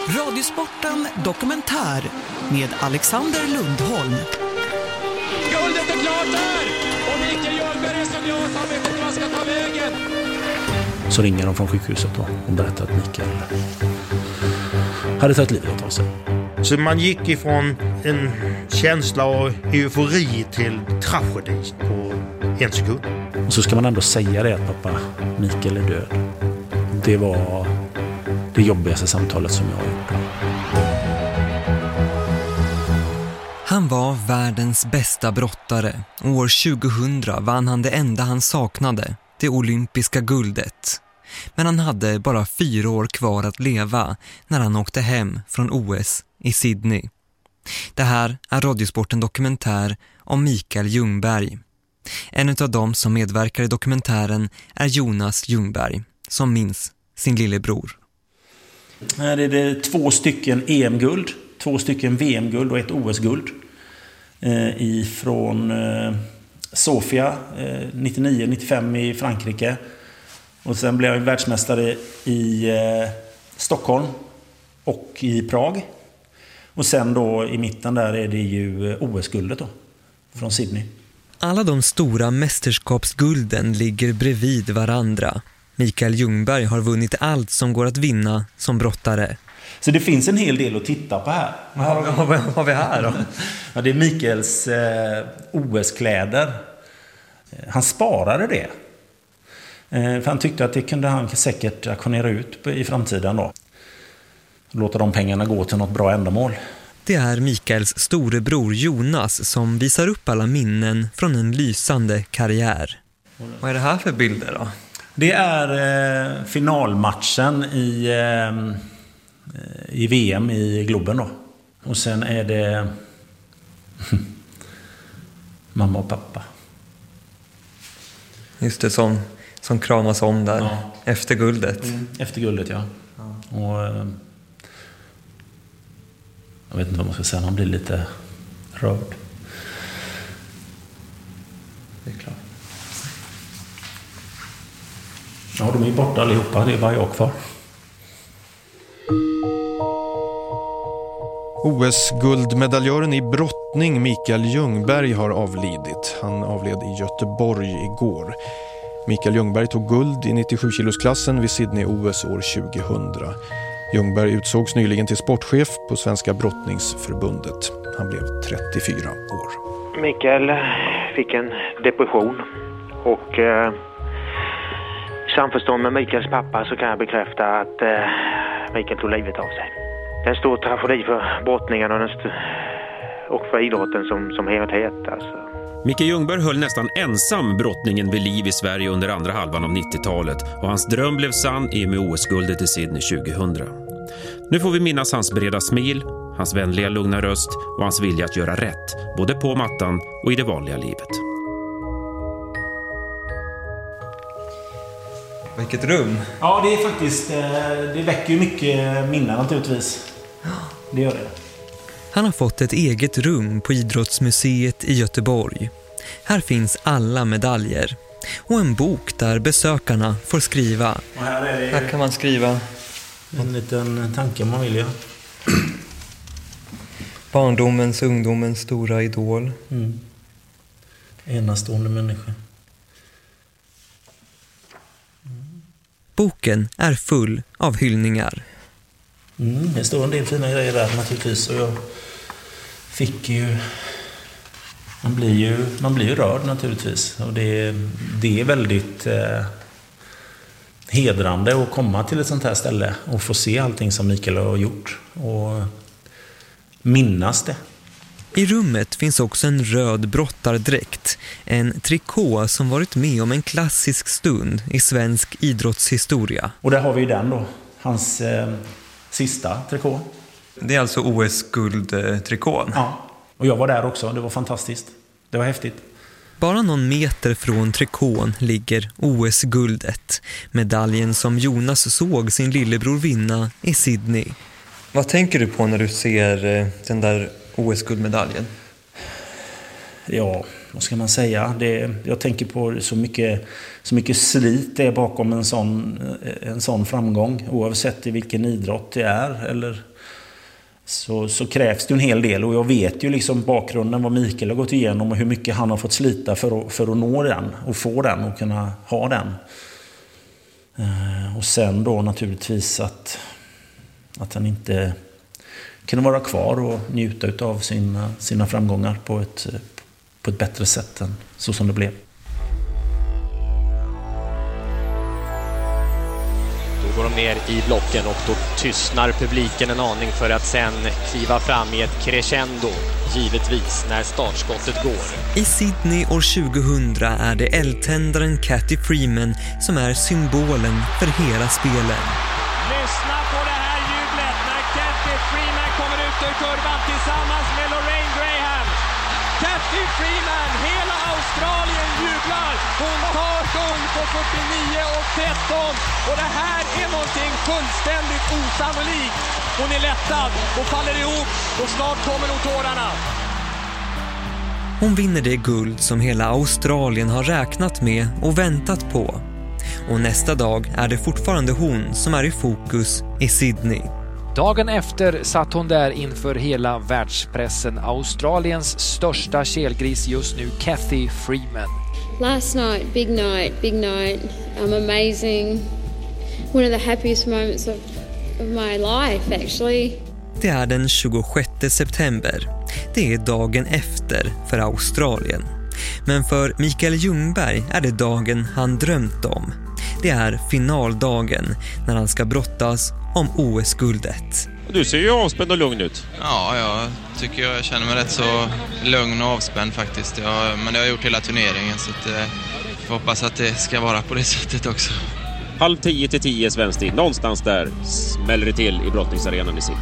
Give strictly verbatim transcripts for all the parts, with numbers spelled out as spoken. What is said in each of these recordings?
Radiosporten dokumentär med Alexander Lundholm. Guldet är klart där! Och Mikael Ljungberg är så glad att han vet inte vad ska ta vägen. Så ringer de från sjukhuset då och berättar att Mikael hade tagit livet av sig. Så man gick ifrån en känsla av eufori till tragedi på en sekund. Och så ska man ändå säga det att pappa Mikael är död. Det var det jobbigaste samtalet som jag har gjort. Han var världens bästa brottare. År tjugohundra vann han det enda han saknade, det olympiska guldet. Men han hade bara fyra år kvar att leva när han åkte hem från O S i Sydney. Det här är Radiosporten dokumentär om Mikael Ljungberg. En av dem som medverkar i dokumentären är Jonas Ljungberg, som minns sin lillebror. Här är det två stycken E M-guld, två stycken V M-guld och ett O S-guld. Eh, ifrån eh, Sofia eh, nittionio nittiofem i Frankrike. Och sen blev jag världsmästare i eh, Stockholm och i Prag. Och sen då i mitten där är det ju O S-guldet då, från Sydney. Alla de stora mästerskapsgulden ligger bredvid varandra. Mikael Ljungberg har vunnit allt som går att vinna som brottare. Så det finns en hel del att titta på här. Ja, vad har vi här då? Ja, det är Mikaels eh, O S-kläder. Han sparade det. Eh, för han tyckte att det kunde han säkert aktionera ut på, i framtiden då. Låta de pengarna gå till något bra ändamål. Det är Mikaels storebror Jonas som visar upp alla minnen från en lysande karriär. Vad är det här för bilder då? Det är eh, finalmatchen i, eh, i V M i Globen då. Och sen är det mamma och pappa. Just det, som, som kramas om där, ja. Efter guldet. Mm, efter guldet, ja. ja. Och, eh, jag vet inte vad man ska säga, man blir lite rörd. Det är klart. Ja, de är borta allihopa, det är bara jag kvar. O S-guldmedaljören i brottning Mikael Ljungberg har avlidit. Han avled i Göteborg igår. Mikael Ljungberg tog guld i nittiosju kilosklassen vid Sydney O S år tjugohundra. Ljungberg utsågs nyligen till sportchef på Svenska brottningsförbundet. Han blev trettiofyra år. Mikael fick en depression och eh, i samförstånd med Mikaels pappa så kan jag bekräfta att eh, Mikael tog livet av sig. Det är en stor tragedi för brottningen och, st- och för idrotten som, som helhet. Alltså. Mikael Ljungberg höll nästan ensam brottningen vid liv i Sverige under andra halvan av nittiotalet och hans dröm blev sann i och med O S-guldet i Sydney tjugohundra. Nu får vi minnas hans breda smil, hans vänliga lugna röst och hans vilja att göra rätt, både på mattan och i det vanliga livet. Vilket rum? Ja, det är faktiskt, det väcker ju mycket minnen naturligtvis. Det gör det. Han har fått ett eget rum på Idrottsmuseet i Göteborg. Här finns alla medaljer. Och en bok där besökarna får skriva. Och här, är det här kan man skriva en liten tanke man vill göra. Barndomens, ungdomens stora idol. Mm. Enastående människa. Mm. Boken är full av hyllningar. Mm, det står en del fina grejer där naturligtvis. Och jag fick ju... Man blir ju, man blir ju rörd naturligtvis. Och det, det är väldigt eh, hedrande att komma till ett sånt här ställe och få se allting som Mikael har gjort. Och minnas det. I rummet finns också en röd brottardräkt. En trikå som varit med om en klassisk stund i svensk idrottshistoria. Och där har vi den då. Hans eh, sista trikå. Det är alltså O S-guldtrikån. Ja. Och jag var där också, det var fantastiskt. Det var häftigt. Bara någon meter från trikån ligger O S-guldet. Medaljen som Jonas såg sin lillebror vinna i Sydney. Vad tänker du på när du ser den där O S-guldmedaljen? Ja, vad ska man säga, det, jag tänker på så mycket, så mycket slit det är bakom en sån, en sån framgång, oavsett i vilken idrott det är, eller så, så krävs det en hel del. Och jag vet ju liksom bakgrunden, vad Mikael har gått igenom och hur mycket han har fått slita för att, för att nå den och få den och kunna ha den. Och sen då naturligtvis att, att han inte kunde vara kvar och njuta av sina, sina framgångar på ett, på ett bättre sätt än så som det blev. Då går de ner i blocken och då tystnar publiken en aning för att sen kliva fram i ett crescendo, givetvis, när startskottet går. I Sydney år tjugohundra är det eldtändaren Cathy Freeman som är symbolen för hela spelen. Lyssna på det här jublet när Cathy Freeman kommer ut ur kurvan tillsammans med Lorraine Graham. Cathy Freeman, hela Australien jublar. Hon tar guld på fyrtionio och tretton. Och det här är någonting fullständigt osannolikt. Hon är lättad och faller ihop och snart kommer nog tårarna. Hon vinner det guld som hela Australien har räknat med och väntat på. Och nästa dag är det fortfarande hon som är i fokus i Sydney. Dagen efter satt hon där inför hela världspressen, Australiens största kelgris just nu, Cathy Freeman. Last night, big night, big night, um, amazing. One of the happiest moments of, of my life actually. Det är den tjugosjätte september. Det är dagen efter för Australien. Men för Mikael Ljungberg är det dagen han drömt om. Det är finaldagen när han ska brottas om O S-guldet. Du ser ju avspänd och lugn ut. Ja, jag tycker jag känner mig rätt så lugn och avspänd faktiskt. Jag, men det har jag gjort hela turneringen så att, eh, jag hoppas att det ska vara på det sättet också. Halv tio till tio svensk tid. Någonstans där smäller det till i brottningsarenan i Sydney.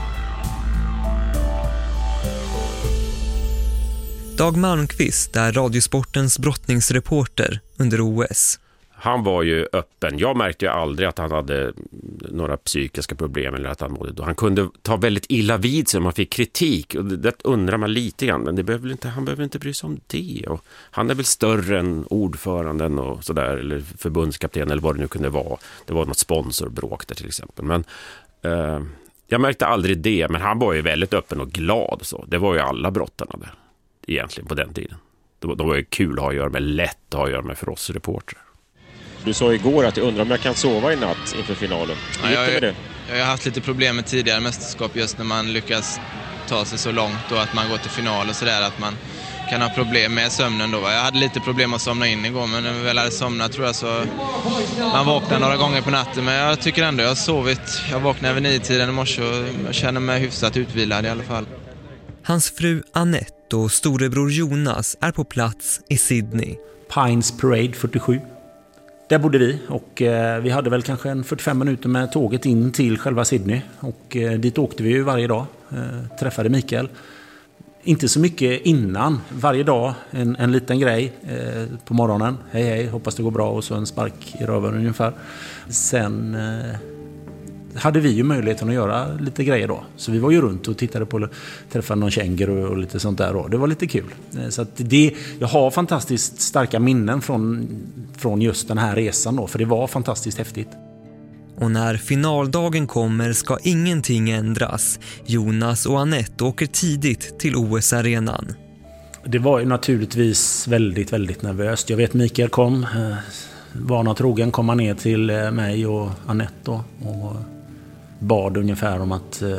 Dag Malmqvist är Radiosportens brottningsreporter under O S. Han var ju öppen. Jag märkte ju aldrig att han hade några psykiska problem eller att han mådde. Han kunde ta väldigt illa vid sig om man fick kritik. Och det undrar man lite grann. Men det behöver inte, han behöver inte bry sig om det. Och han är väl större än ordföranden och sådär. Eller förbundskapten eller vad det nu kunde vara. Det var något sponsorbråk där till exempel. Men eh, jag märkte aldrig det. Men han var ju väldigt öppen och glad. Så. Det var ju alla brottarna där. Egentligen på den tiden. De, de var ju kul att ha att göra med, lätt att ha att göra med för oss reportrar. Du sa igår att jag undrar om jag kan sova i natt inför finalen. Ja, jag, med det? jag har haft lite problem med tidigare mästerskap just när man lyckas ta sig så långt och att man går till final och sådär, att man kan ha problem med sömnen då. Jag hade lite problem att somna in igår, men när vi väl hade somnat tror jag så man vaknar några gånger på natten, men jag tycker ändå jag har sovit. Jag vaknade vid nio-tiden i morse och jag känner mig hyfsat utvilad i alla fall. Hans fru Annette och storebror Jonas är på plats i Sydney. Pines Parade fyrtiosju. Där bodde vi och eh, vi hade väl kanske en fyrtiofem minuter med tåget in till själva Sydney. Och eh, dit åkte vi ju varje dag, eh, träffade Mikael. Inte så mycket innan, varje dag en, en liten grej eh, på morgonen. Hej hej, hoppas det går bra och så en spark i röven ungefär. Sen eh, hade vi ju möjligheten att göra lite grejer då. Så vi var ju runt och tittade på, träffade någon känguru och lite sånt där då. Det var lite kul. Så att det, jag har fantastiskt starka minnen från, från just den här resan då. För det var fantastiskt häftigt. Och när finaldagen kommer ska ingenting ändras. Jonas och Annette åker tidigt till O S-arenan. Det var ju naturligtvis väldigt, väldigt nervöst. Jag vet Mikael kom, vana trogen kom han ner till mig och Annette då, och bad ungefär om att eh,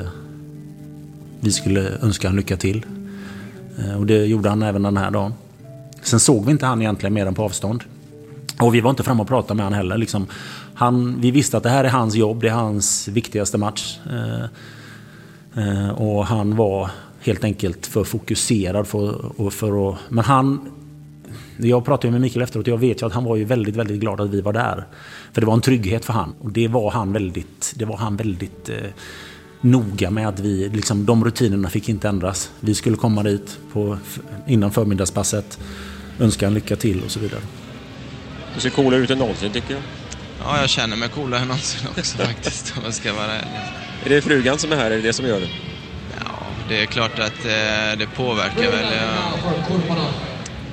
vi skulle önska han lycka till. Eh, och det gjorde han även den här dagen. Sen såg vi inte han egentligen mer än på avstånd. Och vi var inte fram och pratade med han heller. Liksom, han, vi visste att det här är hans jobb, det är hans viktigaste match. Eh, eh, och han var helt enkelt för fokuserad för, och för att... Men han... Jag pratade med Mikael efteråt och jag vet ju att han var ju väldigt, väldigt glad att vi var där. För det var en trygghet för han. Och det var han väldigt, det var han väldigt eh, noga med att vi, liksom, de rutinerna fick inte ändras. Vi skulle komma dit på, innan förmiddagspasset, önska en lycka till och så vidare. Du ser coolare ut än någonsin tycker jag. Ja, jag känner mig coolare än någonsin också faktiskt, om jag ska vara ärlig. Är det frugan som är här, är det det som gör det? Ja, det är klart att eh, det påverkar väl. Jag,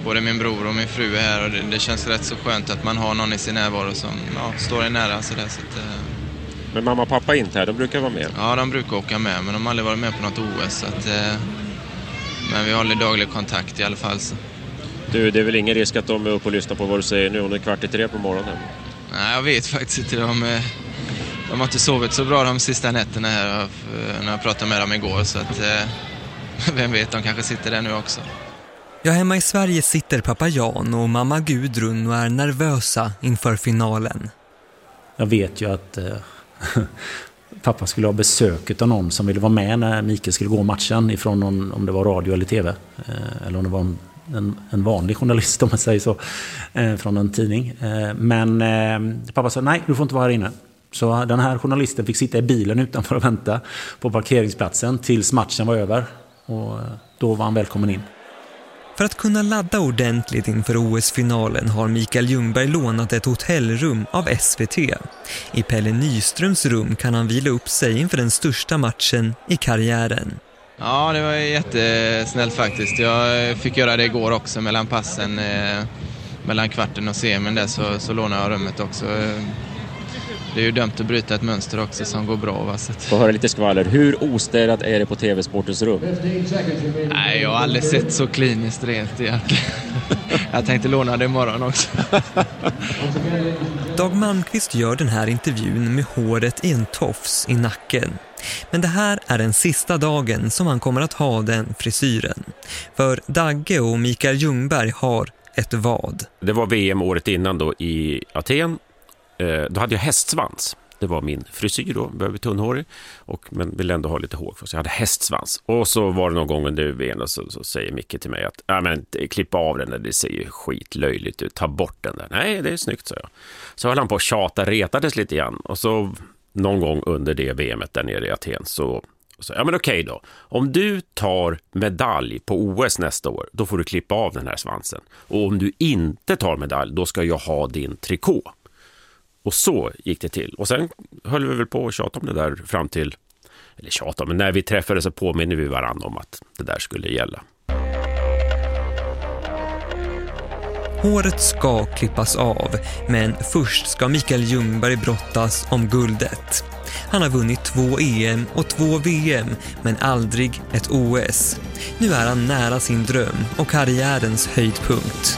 både min bror och min fru är här och det, det känns rätt så skönt att man har någon i sin närvaro som ja, står i nära. Så där, så att, eh... Men mamma och pappa är inte här, de brukar vara med? Ja, de brukar åka med, men de har aldrig varit med på något O S. Så att, eh... Men vi håller daglig kontakt i alla fall. Så. Du, det är väl ingen risk att de är uppe och lyssnar på vad du säger nu om det är kvart i tre på morgonen? Nej, jag vet faktiskt inte. De, de har inte sovit så bra de sista nätterna här när jag pratade med dem igår. Så att, vem vet, de kanske sitter där nu också. Ja, hemma i Sverige sitter pappa Jan och mamma Gudrun och är nervösa inför finalen. Jag vet ju att eh, pappa skulle ha besöket av någon som ville vara med när Mikael skulle gå matchen ifrån någon, om det var radio eller tv. Eh, eller om det var en, en, en vanlig journalist om man säger så, eh, från en tidning. Eh, men eh, pappa sa nej, du får inte vara här inne. Så den här journalisten fick sitta i bilen utanför och vänta på parkeringsplatsen tills matchen var över. Och då var han välkommen in. För att kunna ladda ordentligt inför O S-finalen har Mikael Ljungberg lånat ett hotellrum av S V T. I Pelle Nyströms rum kan han vila upp sig inför den största matchen i karriären. Ja, det var jättesnällt faktiskt. Jag fick göra det igår också mellan passen, eh, mellan kvarten och semin där så, så lånade jag rummet också. Det är ju dömt att bryta ett mönster också som går bra. Va? Så Få höra lite skvaller. Hur ostädat är det på T V-sportens rum? Nej, jag har aldrig sett så kliniskt rent egentligen. Jag tänkte låna det imorgon också. Dag Malmqvist gör den här intervjun med håret i en tofs i nacken. Men det här är den sista dagen som han kommer att ha den frisyren. För Dagge och Mikael Ljungberg har ett vad. Det var V M året innan då i Aten. Då hade jag hästsvans. Det var min frisyr då, behöver tunnhårig och men vill ändå ha lite hår för så jag hade hästsvans. Och så var det någon gång under V M och så, så säger Micke till mig att ja men klippa av den där, det ser ju skitlöjligt ut, ta bort den där. Nej, det är snyggt, så jag. Så höll han på att tjata, retades lite grann och så någon gång under det V M:et där nere i Aten så Så, ja men okej då, om du tar medalj på O S nästa år, då får du klippa av den här svansen. Och om du inte tar medalj, då ska jag ha din trikå. Och så gick det till. Och sen höll vi väl på att tjata om det där fram till, eller tjata, men när vi träffades så påminner vi varandra om att det där skulle gälla. Håret ska klippas av, men först ska Mikael Ljungberg brottas om guldet. Han har vunnit två E M och två V M, men aldrig ett O S. Nu är han nära sin dröm och karriärens höjdpunkt.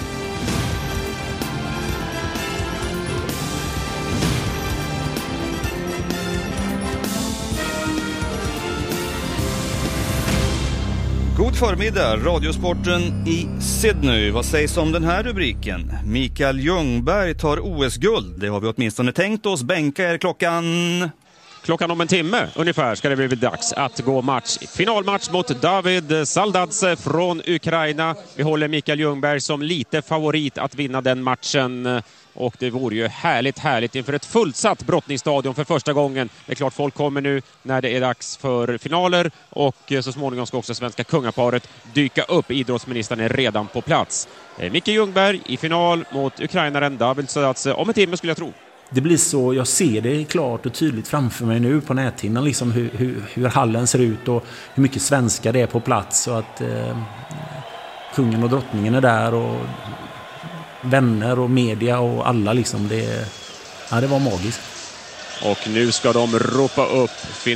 God förmiddag, Radiosporten i Sydney. Vad sägs om den här rubriken? Mikael Ljungberg tar O S-guld. Det har vi åtminstone tänkt oss. Bänka er klockan... Klockan om en timme ungefär ska det bli dags att gå match. Finalmatch mot David Saldadze från Ukraina. Vi håller Mikael Ljungberg som lite favorit att vinna den matchen. Och det vore ju härligt, härligt inför ett fullsatt brottningsstadion för första gången. Det är klart folk kommer nu när det är dags för finaler. Och så småningom ska också svenska kungaparet dyka upp. Idrottsministern är redan på plats. Mikael Ljungberg i final mot ukrainaren David Saldadze om en timme skulle jag tro. Det blir så, jag ser det klart och tydligt framför mig nu på näthinnan liksom hur, hur, hur hallen ser ut och hur mycket svenska det är på plats och att eh, kungen och drottningen är där och vänner och media och alla liksom, det, ja, det var magiskt. Och nu ska de ropa upp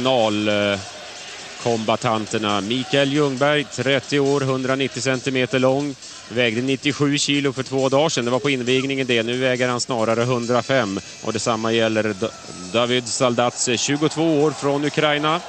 finalkombatanterna. Mikael Ljungberg, trettio år, hundranittio centimeter lång. Vägde nittiosju kilo för två dagar sedan. Det var på invigningen det. Nu väger han snarare hundrafem. Och detsamma gäller David Saldadze, tjugotvå år från Ukraina.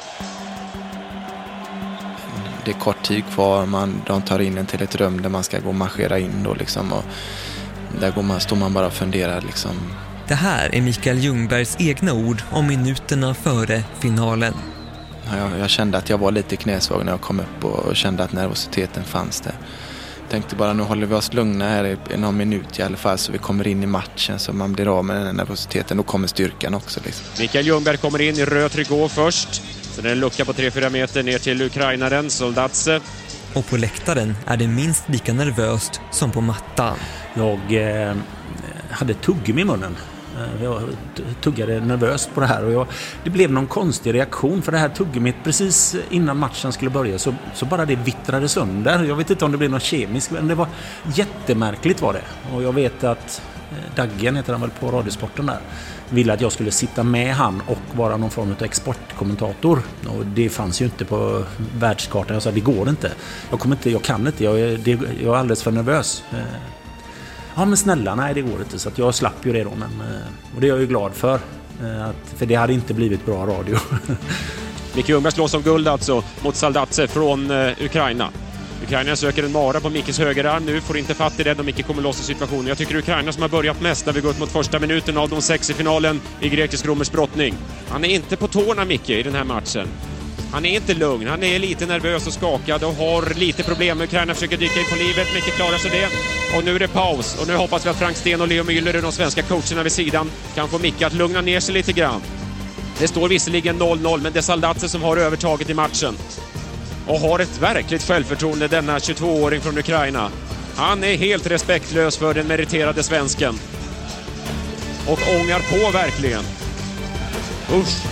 Det är kort tid kvar. Man, de tar in en till ett rum där man ska gå och marschera in då liksom. Och där går man, står man bara och funderar liksom. Det här är Mikael Ljungbergs egna ord om minuterna före finalen. Jag, jag kände att jag var lite knäsvag när jag kom upp och, och kände att nervositeten fanns där. Tänkte bara nu håller vi oss lugna här i, i någon minut i alla fall så vi kommer in i matchen så man blir av med den här nervositeten. Då kommer styrkan också. Liksom. Mikael Ljungberg kommer in i röd trikå först. Sen är det en lucka på tre fyra meter ner till ukrainaren Saldadze. Och på läktaren är det minst lika nervöst som på mattan. Jag eh, hade tuggum i munnen Jag tuggade nervöst på det här och jag, det blev någon konstig reaktion för det här tuggummit precis innan matchen skulle börja så, så bara det vittrade sönder. Jag vet inte om det blev något kemiskt, men det var jättemärkligt var det. Och jag vet att Daggen heter han väl på Radiosporten där, ville att jag skulle sitta med han och vara någon form av exportkommentator. Och det fanns ju inte på världskartan. Jag sa, det går inte. Jag kommer inte, jag kan inte. Jag är, det, jag är alldeles för nervös. Ja, men snälla, nej det går inte. Så att jag slapp ju det då. Men, och det är jag ju glad för. Att, för det hade inte blivit bra radio. Micke Ljungberg slås om guld alltså mot Saldatse från uh, Ukraina. Ukraina söker en mara på Mickes högerarm nu, får inte fatt i den och Micke kommer loss i situationen. Jag tycker Ukraina som har börjat mest när vi går ut mot första minuten av de sex i finalen i grekisk-romersk brottning. Han är inte på tårna, Micke, i den här matchen. Han är inte lugn, han är lite nervös och skakad och har lite problem. Ukraina försöker dyka in på livet, Micke klarar sig det. Och nu är det paus och nu hoppas vi att Frank Sten och Leo Müller, de svenska coacherna vid sidan, kan få Micke att lugna ner sig lite grann. Det står visserligen noll noll, men det är Saldatse som har övertaget i matchen. Och har ett verkligt självförtroende, denna tjugotvååring från Ukraina. Han är helt respektlös för den meriterade svensken. Och ångar på verkligen. Usch.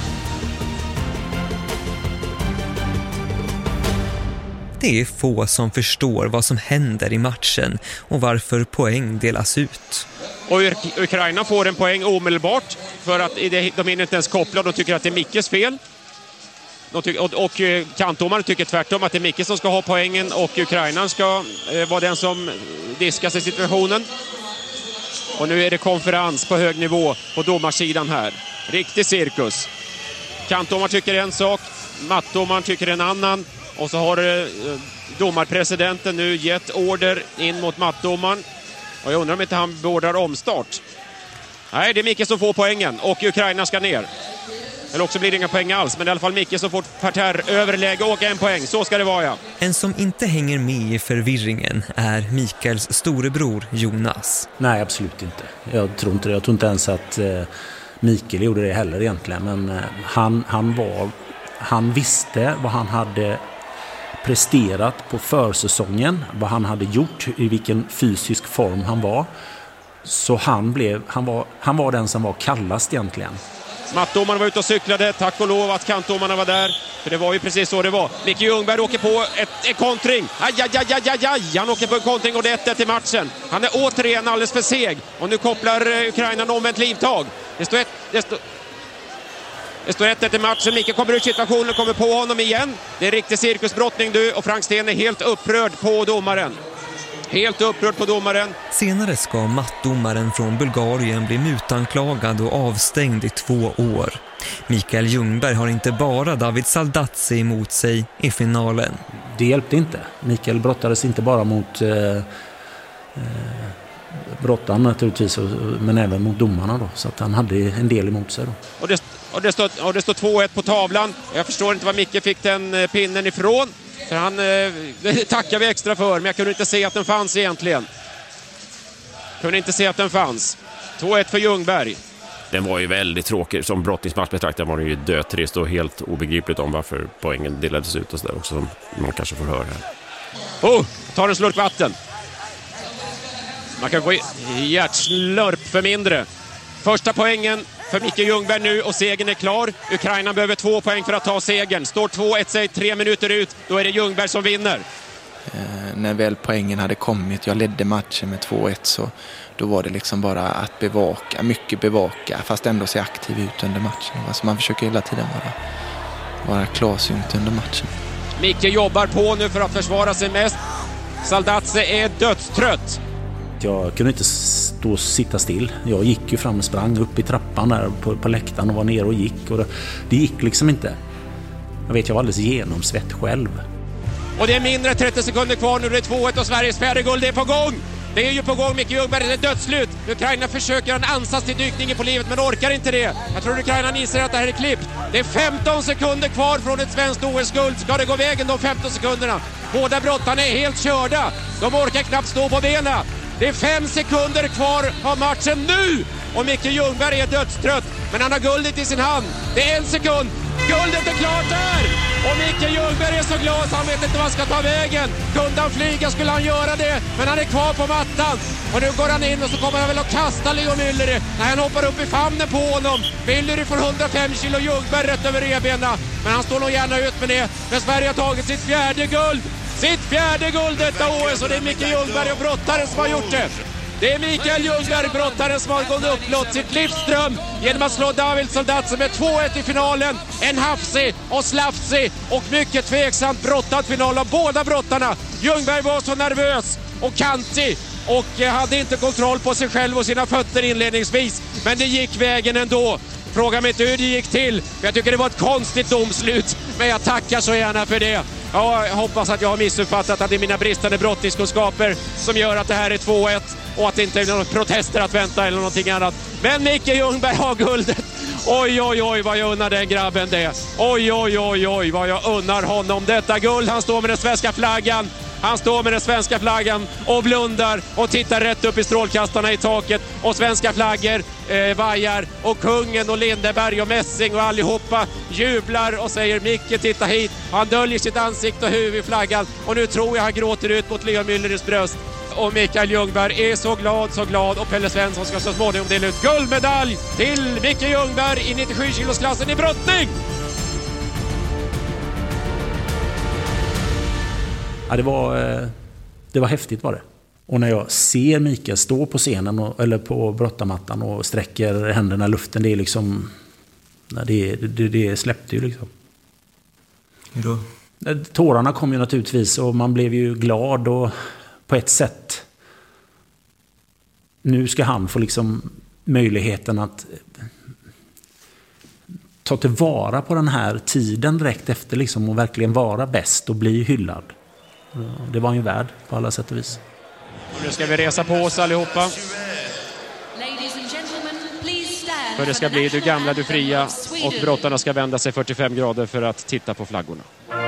Det är få som förstår vad som händer i matchen och varför poäng delas ut. Och Ukraina får en poäng omedelbart för att de är inte ens kopplade och tycker att det är Mickes fel. Och, och, och kantdomaren tycker tvärtom att det är Micke som ska ha poängen och Ukraina ska eh, vara den som diskas i situationen. Och nu är det konferens på hög nivå på domarsidan här. Riktig cirkus. Kantdomaren tycker en sak, mattdomaren tycker en annan. Och så har eh, domarpresidenten nu gett order in mot mattdomaren. Och jag undrar om inte han beordrar omstart. Nej, det är Micke som får poängen och Ukraina ska ner. Eller också blir det inga poäng alls, men i alla fall Micke som får parterr överläge och en poäng. Så ska det vara, ja. En som inte hänger med i förvirringen är Mikaels storebror Jonas. Nej, absolut inte. Jag tror inte det. Jag tror inte ens att eh, Mikael gjorde det heller egentligen. Men eh, han, han, var, han visste vad han hade presterat på försäsongen. Vad han hade gjort, i vilken fysisk form han var. Så han, blev, han, var, han var den som var kallast egentligen. Mattdomarna var ute och cyklade, tack och lov att kantdomarna var där. För det var ju precis så det var. Micke Ljungberg åker på ett, en kontring. Aj, aj, aj, aj, aj, aj. Han åker på en kontring och det är ett ett i matchen. Han är återigen alldeles för seg. Och nu kopplar Ukraina en omvänt livtag. Det står ett... Det står... Det står ett ett i matchen. Micke kommer ut situationen och kommer på honom igen. Det är riktig cirkusbrottning du. Och Frank Sten är helt upprörd på domaren. Helt upprörd på domaren. Senare ska mattdomaren från Bulgarien bli mutanklagad och avstängd i två år. Mikael Ljungberg har inte bara David Saldatse emot sig i finalen. Det hjälpte inte. Mikael brottades inte bara mot eh, eh, brottaren naturligtvis, men även mot domarna då. Så att han hade en del emot sig då. Och det, och det står, och det står två ett på tavlan. Jag förstår inte var Micke fick den pinnen ifrån. För han eh, tackar vi extra för, men jag kunde inte se att den fanns egentligen. Kunde inte se att den fanns. två ett för Ljungberg. Den var ju väldigt tråkig. Som brottningsmatch betraktad var den ju dötrist och helt obegripligt om varför poängen delades ut och så där också, som man kanske får höra här. Oh, tar en slurk vatten. Man kan gå i hjärtslörp för mindre. Första poängen för Micke Ljungberg nu och segern är klar. Ukraina behöver två poäng för att ta segern. Står två ett, säg tre minuter ut. Då är det Ljungberg som vinner. Eh, när väl poängen hade kommit, jag ledde matchen med två ett, så då var det liksom bara att bevaka, mycket bevaka, fast ändå se aktiv ut under matchen. Alltså man försöker hela tiden vara, vara klarsynt under matchen. Micke jobbar på nu för att försvara sig mest. Saldatse är dödstrött. Jag kunde inte stå och sitta still. Jag gick ju fram och sprang upp i trappan där på, på läktaren och var nere och gick. Och det, det gick liksom inte. Jag vet, jag var alldeles genomsvett själv. Och det är mindre trettio sekunder kvar nu. Det är två ett och Sveriges färdiguld är på gång. Det är ju på gång, Micke Ljungberg. Det är dödsslut. Ukraina försöker en ansats till dykningen på livet, men orkar inte det. Jag tror Ukraina inser att det här är klippt. Det är femton sekunder kvar från ett svenskt O S-guld. Ska det gå vägen de femton sekunderna? Båda brottarna är helt körda. De orkar knappt stå på benen. Det är fem sekunder kvar av matchen nu. Och Micke Ljungberg är dödstrött. Men han har guldet i sin hand. Det är en sekund. Guldet är klart där! Och Micke Ljungberg är så glad att han vet inte vad han ska ta vägen. Kunde han flyga skulle han göra det, men han är kvar på mattan. Och nu går han in och så kommer han väl att kasta Leo Mülleri när han hoppar upp i famnen på honom. Mülleri får hundrafem kilo Ljungberg rätt över revbena, men han står nog gärna ut med det. Men Sverige har tagit sitt fjärde guld. Sitt fjärde guld detta O S, och det är Micke Ljungberg och brottaren som har gjort det. Det är Mikael Ljungberg, brottaren, som har gått upplåt sitt livsdröm genom att slå David Soldats som är två ett i finalen. En hafsig och slafsig och mycket tveksamt brottad final av båda brottarna. Ljungberg var så nervös och kantig och hade inte kontroll på sig själv och sina fötter inledningsvis. Men det gick vägen ändå. Fråga mig inte hur det gick till. Jag tycker det var ett konstigt domslut, men jag tackar så gärna för det. Ja, jag hoppas att jag har missuppfattat att det är mina bristande brottningskunskaper som gör att det här är två ett och att det inte är några protester att vänta eller någonting annat. Men Micke Ljungberg har guldet. Oj, oj, oj, vad jag unnar den grabben det. Oj, oj, oj, oj, vad jag unnar honom detta guld. Han står med den svenska flaggan. Han står med den svenska flaggan och blundar och tittar rätt upp i strålkastarna i taket. Och svenska flaggor eh, vajar och kungen och Lindeberg och Messing och allihopa jublar och säger Micke, titta hit. Han döljer sitt ansikte och huvud i flaggan och nu tror jag han gråter ut mot Leo Mülleris bröst. Och Mikael Ljungberg är så glad, så glad och Pelle Svensson ska så småningom dela ut guldmedalj till Micke Ljungberg i nittiosju kilosklassen i brottning. Ja, det var, det var häftigt var det. Och när jag ser Mikael stå på scenen och, eller på brottarmattan och sträcker händerna i luften, det är liksom, det, det, det släppte ju liksom. Hur då? Tårarna kom ju naturligtvis och man blev ju glad och på ett sätt, nu ska han få liksom möjligheten att ta tillvara på den här tiden direkt efter liksom och verkligen vara bäst och bli hyllad. Det var ju värd på alla sätt och vis. Och nu ska vi resa på oss allihopa. För det ska bli du gamla, du fria, och brottarna ska vända sig fyrtiofem grader för att titta på flaggorna.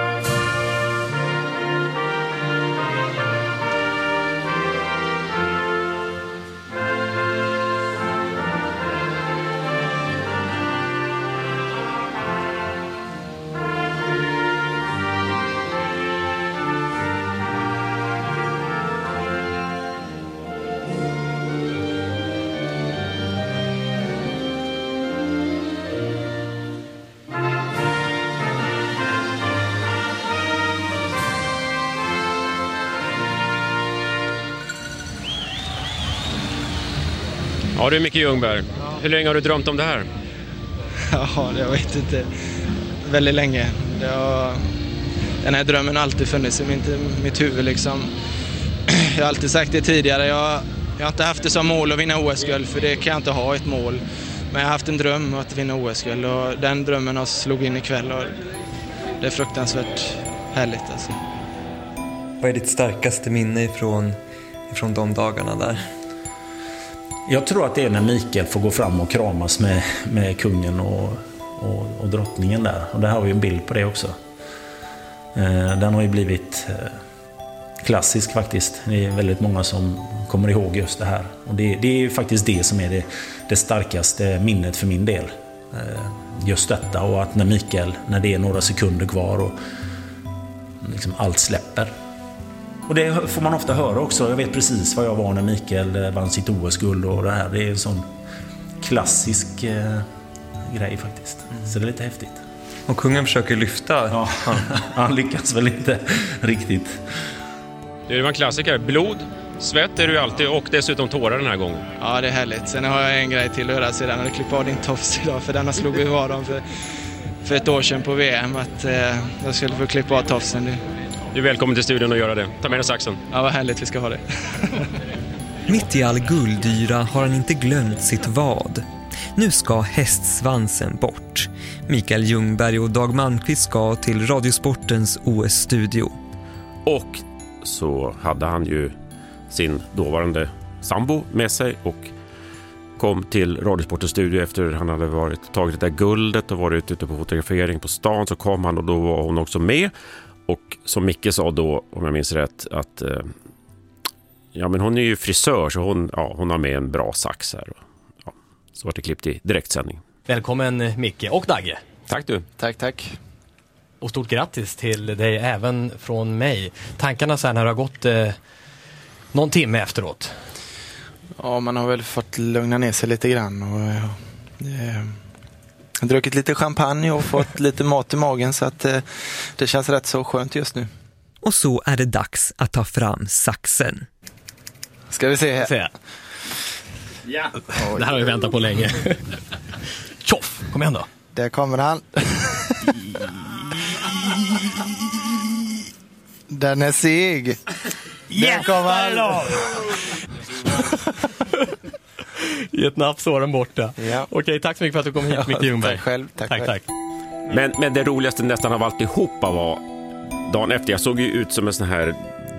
Ja du Micke Ljungberg, hur länge har du drömt om det här? Ja, jag vet inte. Väldigt länge. Har, den här drömmen har alltid funnits i mitt, mitt huvud liksom. Jag har alltid sagt det tidigare. Jag, jag har inte haft det som mål att vinna O S-guld, för det kan jag inte ha ett mål. Men jag har haft en dröm att vinna O S-guld och den drömmen har slog in ikväll och det är fruktansvärt härligt alltså. Vad är ditt starkaste minne ifrån, ifrån de dagarna där? Jag tror att det är när Mikael får gå fram och kramas med, med kungen och, och, och drottningen där. Och där har vi en bild på det också. Eh, den har ju blivit eh, klassisk faktiskt. Det är väldigt många som kommer ihåg just det här. Och det, det är ju faktiskt det som är det, det starkaste minnet för min del. Eh, just detta, och att när Mikael, när det är några sekunder kvar och liksom allt släpper. Och det får man ofta höra också. Jag vet precis vad jag var när Mikael vann sitt O S-guld och det här. Det är en sån klassisk eh, grej faktiskt. Mm. Så det är lite häftigt. Och kungen försöker lyfta. Ja, han, han lyckas väl inte riktigt. Det var en klassiker. Blod, svett är du alltid och dessutom tårar den här gången. Ja, det är härligt. Sen har jag en grej till att göra sedan. Jag klipper av din tofs idag, för denna slog vi var om för, för ett år sedan på V M. Att eh, jag skulle få klippa av tofsen nu. Du är välkommen till studion och göra det. Ta med dig saxen. Ja, vad härligt vi ska ha det. Mitt i all guldyra har han inte glömt sitt vad. Nu ska hästsvansen bort. Mikael Ljungberg och Dag Malmqvist ska till Radiosportens O S-studio. Och så hade han ju sin dåvarande sambo med sig och kom till Radiosportens studio efter han hade varit, tagit det där guldet och varit ute på fotografering på stan. Så kom han och då var hon också med. Och som Micke sa då, om jag minns rätt, att eh, ja, men hon är ju frisör så hon, ja, hon har med en bra sax här. Ja, så var det klippt i direktsändning. Välkommen Micke och Dagge. Tack du. Tack, tack. Och stort grattis till dig även från mig. Tankarna så här när det har gått eh, någon timme efteråt. Ja, man har väl fått lugna ner sig lite grann och eh, druckit lite champagne och fått lite mat i magen, så att eh, det känns rätt så skönt just nu. Och så är det dags att ta fram saxen. Ska vi se här? Se. Ja. Det här har vi väntat på länge. Tjoff, kom igen då. Där kommer han. Den är seg. Där kommer han. I ett napp så är den borta. Ja. Okej, tack så mycket för att du kom hit, Micke Ljungberg. Tack själv. Tack, tack, själv. tack. Men, men det roligaste nästan av alltihopa var dagen efter. Jag såg ju ut som en sån här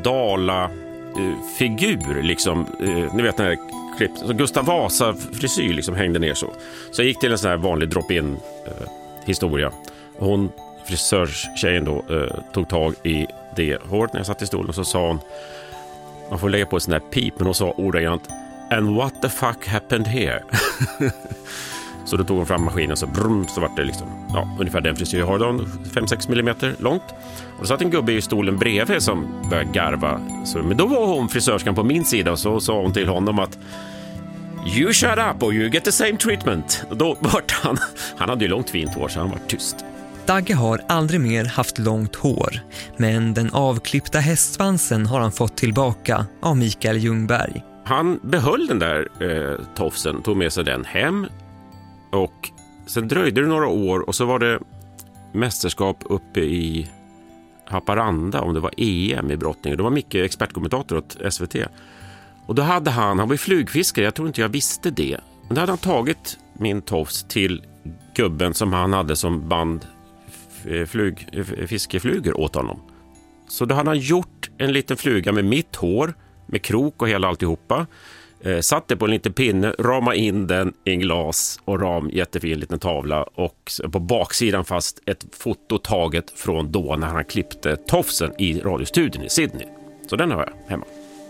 Dala-figur, liksom. Uh, ni vet den här klipp. Så Gustav Vasa-frisyr liksom hängde ner så. Så jag gick till en sån här vanlig drop-in-historia. Uh, och hon, frisörstjejen då, uh, tog tag i det håret när jag satt i stolen. Och så sa hon, man får lägga på ett sån här pip, men hon sa ordagrant, and what the fuck happened here? Så då tog hon fram maskinen, så brum, så var det liksom, ja, ungefär den frisyr jag har då, fem sex millimeter långt. Och då satt en gubbe i stolen bredvid som började garva. Så, men då var hon frisörskan på min sida, och så sa hon till honom att you shut up or you get the same treatment. Och då var han, han hade ju långt fint hår, så han var tyst. Dagge har aldrig mer haft långt hår, men den avklippta hästsvansen har han fått tillbaka av Mikael Ljungberg. Han behöll den där eh, tofsen, tog med sig den hem, och sen dröjde det några år, och så var det mästerskap uppe i Haparanda, om det var E M i brottning. Det var mycket expertkommentator åt S V T. Och då hade han, han var ju flugfiskare, jag tror inte jag visste det. Men då hade han tagit min tofs till gubben som han hade som band flug, fiskeflugor åt honom. Så då hade han gjort en liten fluga med mitt hår, med krok och hela alltihopa. Eh, satte på en liten pinne, rama in den i en glas och ram jättefin liten tavla, och på baksidan fast ett foto taget från då när han klippte tofsen i radiostudion i Sydney. Så den har jag hemma.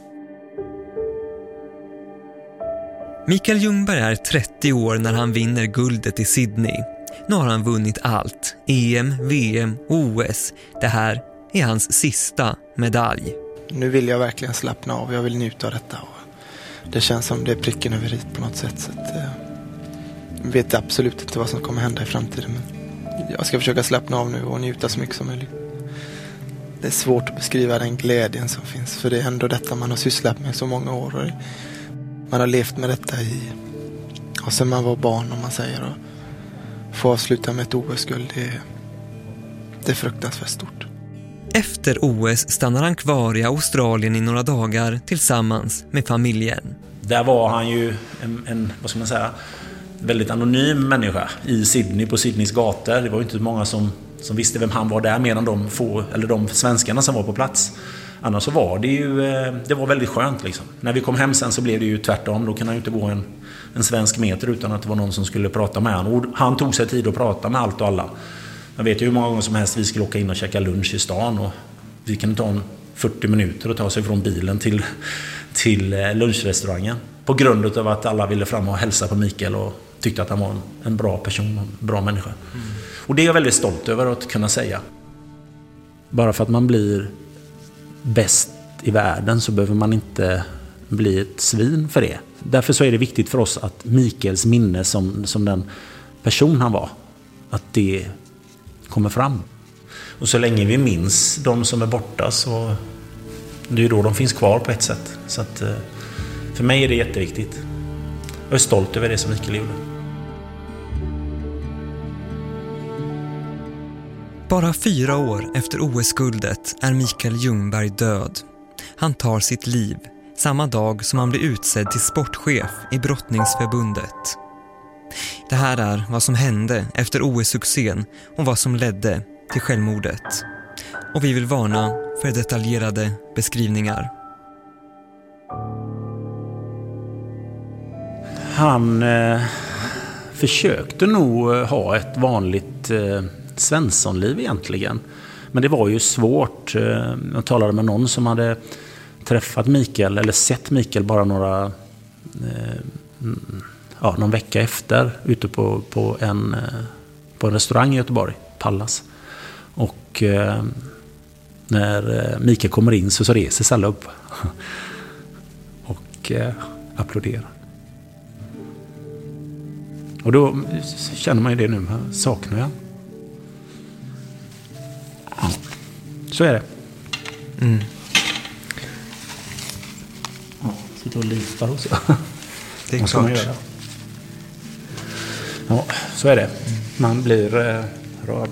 Mikael Ljungberg är trettio år när han vinner guldet i Sydney. Nu har han vunnit allt. E M, V M, O S. Det här är hans sista medalj. Nu vill jag verkligen slappna av. Jag vill njuta av detta. Det känns som det är pricken över i på något sätt. Så att, eh, jag vet absolut inte vad som kommer hända i framtiden. Men jag ska försöka slappna av nu och njuta så mycket som möjligt. Det är svårt att beskriva den glädjen som finns. För det är ändå detta man har sysslat med så många år. Och man har levt med detta i... Och sen man var barn, om man säger. Och få avsluta med ett O S-guld, det, det är fruktansvärt stort. Efter O S stannar han kvar i Australien i några dagar tillsammans med familjen. Där var han ju en, en vad ska man säga, väldigt anonym människa i Sydney, på Sydneys gator. Det var ju inte många som, som visste vem han var där, mer än de få, eller de svenskarna som var på plats. Annars så var det ju, det var väldigt skönt liksom. När vi kom hem sen så blev det ju tvärtom. Då kunde han ju inte gå en, en svensk meter utan att det var någon som skulle prata med honom. Och han tog sig tid att prata med allt och alla. Jag vet ju hur många gånger som helst vi skulle åka in och käka lunch i stan, och vi kunde ta en fyrtio minuter och ta sig från bilen till, till lunchrestaurangen. På grund av att alla ville fram och hälsa på Mikael och tyckte att han var en, en bra person, en bra människa. Mm. Och det är jag väldigt stolt över att kunna säga. Bara för att man blir bäst i världen så behöver man inte bli ett svin för det. Därför så är det viktigt för oss att Mikaels minne som, som den person han var, att det kommer fram. Och så länge vi minns de som är borta, så det är då de finns kvar på ett sätt. Så att för mig är det jätteviktigt. Jag är stolt över det som Mikael gjorde. Bara fyra år efter O S-guldet är Mikael Ljungberg död. Han tar sitt liv samma dag som han blir utsedd till sportchef i Brottningsförbundet. Det här är vad som hände efter O S-succén och vad som ledde till självmordet. Och vi vill varna för detaljerade beskrivningar. Han eh, försökte nog ha ett vanligt eh, svenssonliv egentligen. Men det var ju svårt. Jag talade med någon som hade träffat Mikael, eller sett Mikael bara några eh, ja, någon vecka efter ute på, på, en, på en restaurang i Göteborg, Pallas. Och eh, när Mikael kommer in så, så reser sig alla upp och eh, applåderar. Och då känner man ju det nu, saknar jag. Ja, så är det. Mm. Ja, sitter och lipar och så. Det är Vad ska man klart. göra? Ja, så är det. Man blir eh, rörd.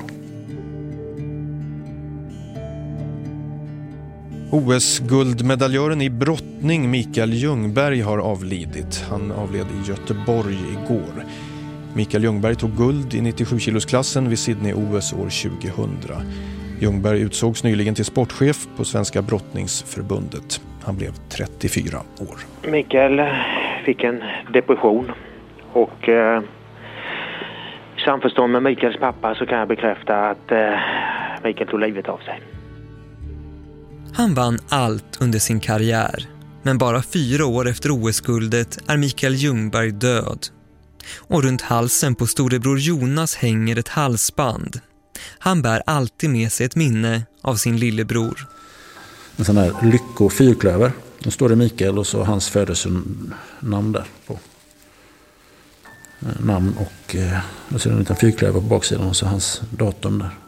O S-guldmedaljören i brottning Mikael Ljungberg har avlidit. Han avled i Göteborg igår. Mikael Ljungberg tog guld i nittiosju-kilosklassen vid Sydney-O S år tjugohundra. Ljungberg utsågs nyligen till sportchef på Svenska brottningsförbundet. Han blev trettiofyra år. Mikael fick en depression och eh, i samförstånd med Mikaels pappa så kan jag bekräfta att eh, Mikael tog livet av sig. Han vann allt under sin karriär, men bara fyra år efter O S-guldet är Mikael Ljungberg död. Och runt halsen på storebror Jonas hänger ett halsband. Han bär alltid med sig ett minne av sin lillebror. En sån här lyckofyrklöver. Då står det Mikael och så hans födelsenamn där på. Namn och då ser det en liten fyrklöver på baksidan och så hans datum där.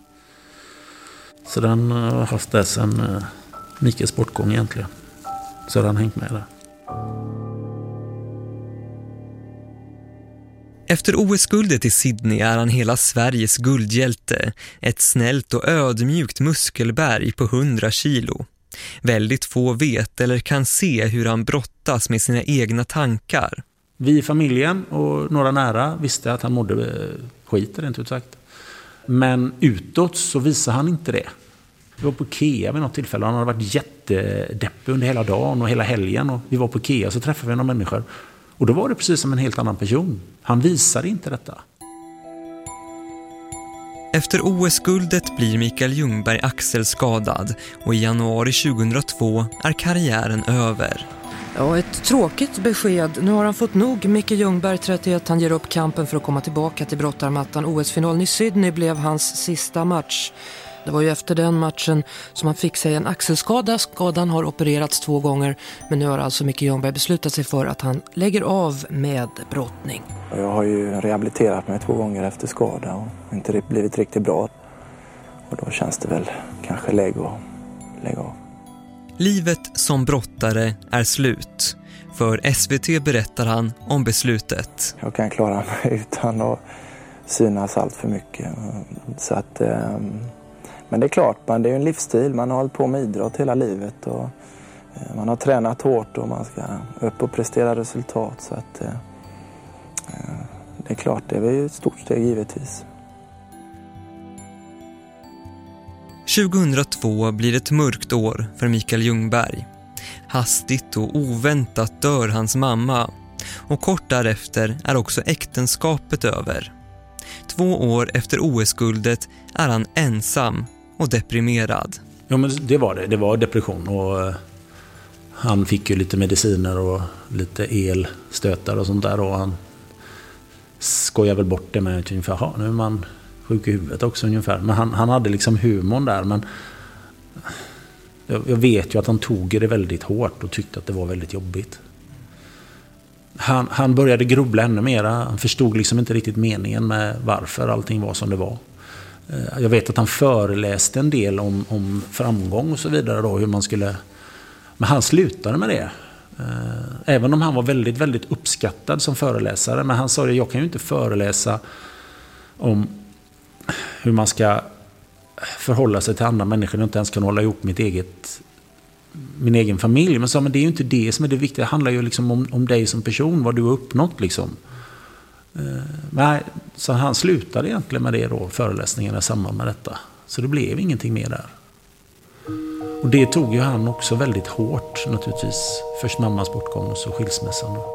Så den har haft det sen Mikaels bortgång egentligen. Så den har hängt med där. Efter O S-guldet i Sydney är han hela Sveriges guldhjälte. Ett snällt och ödmjukt muskelberg på hundra kilo. Väldigt få vet eller kan se hur han brottas med sina egna tankar. Vi i familjen och några nära visste att han mådde skit, rent ut sagt. Men utåt så visar han inte det. Vi var på Ikea vid något tillfälle. Han hade varit jättedeppig under hela dagen och hela helgen. Och vi var på Ikea så träffade vi några människor. Och då var det precis som en helt annan person. Han visade inte detta. Efter O S-guldet blir Mikael Ljungberg axelskadad och i januari tjugohundratvå är karriären över. Ja, ett tråkigt besked. Nu har han fått nog. Mikael Ljungberg, trettioett, han ger upp kampen för att komma tillbaka till brottarmattan. O S-finalen i Sydney blev hans sista match. Det var ju efter den matchen som han fick sig en axelskada. Skadan har opererats två gånger, men nu har alltså Mikael Ljungberg beslutat sig för att han lägger av med brottning. Jag har ju rehabiliterat mig två gånger efter skada och inte blivit riktigt bra. Och då känns det väl kanske läge att lägga av. Livet som brottare är slut. För S V T berättar han om beslutet. Jag kan klara mig utan att synas allt för mycket. Så att, men det är klart, det är ju en livsstil. Man har hållit på med idrott hela livet. Och man har tränat hårt och man ska upp och prestera resultat. Så att, det är klart, det är ju ett stort steg givetvis. tjugohundratvå blir ett mörkt år för Mikael Ljungberg. Hastigt och oväntat dör hans mamma och kort därefter är också äktenskapet över. Två år efter O S-guldet är han ensam och deprimerad. Ja, men det var det. Det var depression och han fick ju lite mediciner och lite elstötar och sånt där och han skojar väl bort det med ungefär, ja, nu är man sjuk i huvudet också ungefär. Men han, han hade liksom humorn där, men jag, jag vet ju att han tog det väldigt hårt och tyckte att det var väldigt jobbigt. Han, han började grubbla ännu mera. Han förstod liksom inte riktigt meningen med varför allting var som det var. Jag vet att han föreläste en del om, om framgång och så vidare då, hur man skulle... Men han slutade med det. Även om han var väldigt, väldigt uppskattad som föreläsare. Men han sa det, jag kan ju inte föreläsa om hur man ska förhålla sig till andra människor och inte ens kan hålla ihop mitt eget, min egen familj. Men, så, men det är ju inte det som är det viktiga. Det handlar ju liksom om, om dig som person, vad du har uppnått liksom. Men, så han slutade egentligen med det då, föreläsningarna i samband med detta. Så det blev ingenting mer där. Och det tog ju han också väldigt hårt naturligtvis. Först mammas bortgång och så skilsmässan då.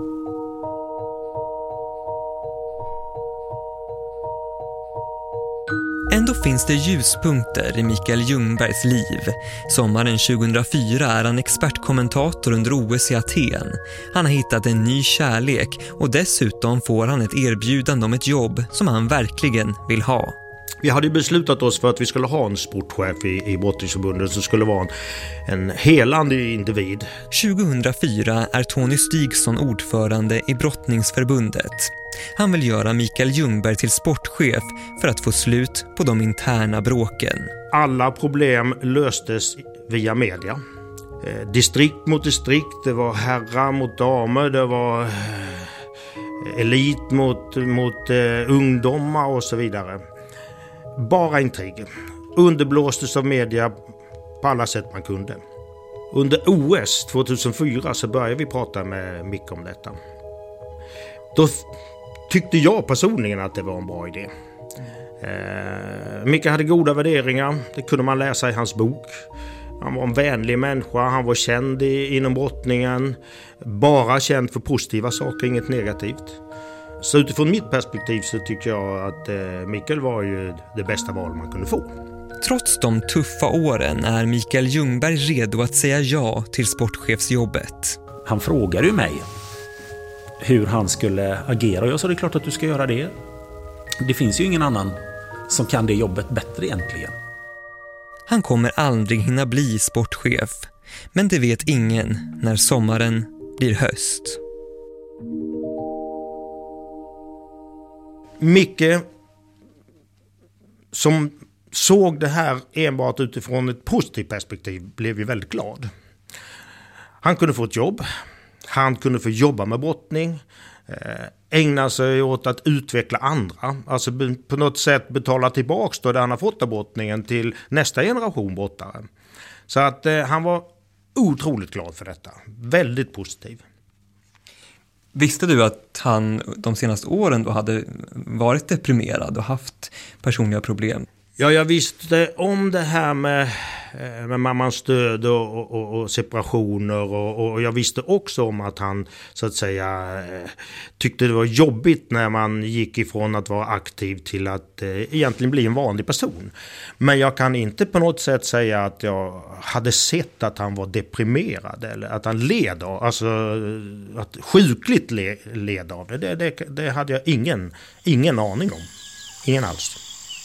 Ändå finns det ljuspunkter i Mikael Ljungbergs liv. Sommaren tjugohundrafyra är han expertkommentator under O S i Aten. Han har hittat en ny kärlek och dessutom får han ett erbjudande om ett jobb som han verkligen vill ha. Vi hade beslutat oss för att vi skulle ha en sportchef i, i Brottningsförbundet som skulle vara en, en helande individ. tjugohundrafyra är Tony Stigson ordförande i Brottningsförbundet. Han vill göra Mikael Ljungberg till sportchef för att få slut på de interna bråken. Alla problem löstes via media. Eh, distrikt mot distrikt, det var herrar mot damer, det var eh, elit mot, mot eh, ungdomar och så vidare. Bara intriger. Underblåstes av media på alla sätt man kunde. Under O S tjugohundrafyra så började vi prata med Micke om detta. Då tyckte jag personligen att det var en bra idé. Eh, Micke hade goda värderingar, det kunde man läsa i hans bok. Han var en vänlig människa, han var känd i, inom brottningen. Bara känd för positiva saker, inget negativt. Så utifrån mitt perspektiv så tycker jag att eh, Mikael var ju det bästa val man kunde få. Trots de tuffa åren är Mikael Ljungberg redo att säga ja till sportchefsjobbet. Han frågade ju mig hur han skulle agera och jag sa det är klart att du ska göra det. Det finns ju ingen annan som kan det jobbet bättre egentligen. Han kommer aldrig hinna bli sportchef, men det vet ingen när sommaren blir höst. Micke som såg det här enbart utifrån ett positivt perspektiv blev ju väldigt glad. Han kunde få ett jobb. Han kunde få jobba med brottning. Ägna sig åt att utveckla andra. Alltså på något sätt betala tillbaka då det han har fått av brottningen till nästa generation brottare. Så att eh, han var otroligt glad för detta. Väldigt positiv. Visste du att han de senaste åren då hade varit deprimerad och haft personliga problem? Ja, jag visste om det här med, med mammans död och, och, och separationer och, och jag visste också om att han så att säga tyckte det var jobbigt när man gick ifrån att vara aktiv till att eh, egentligen bli en vanlig person. Men jag kan inte på något sätt säga att jag hade sett att han var deprimerad eller att han led av, alltså att sjukligt le, led av det. Det, det. Det hade jag ingen, ingen aning om. Ingen alls.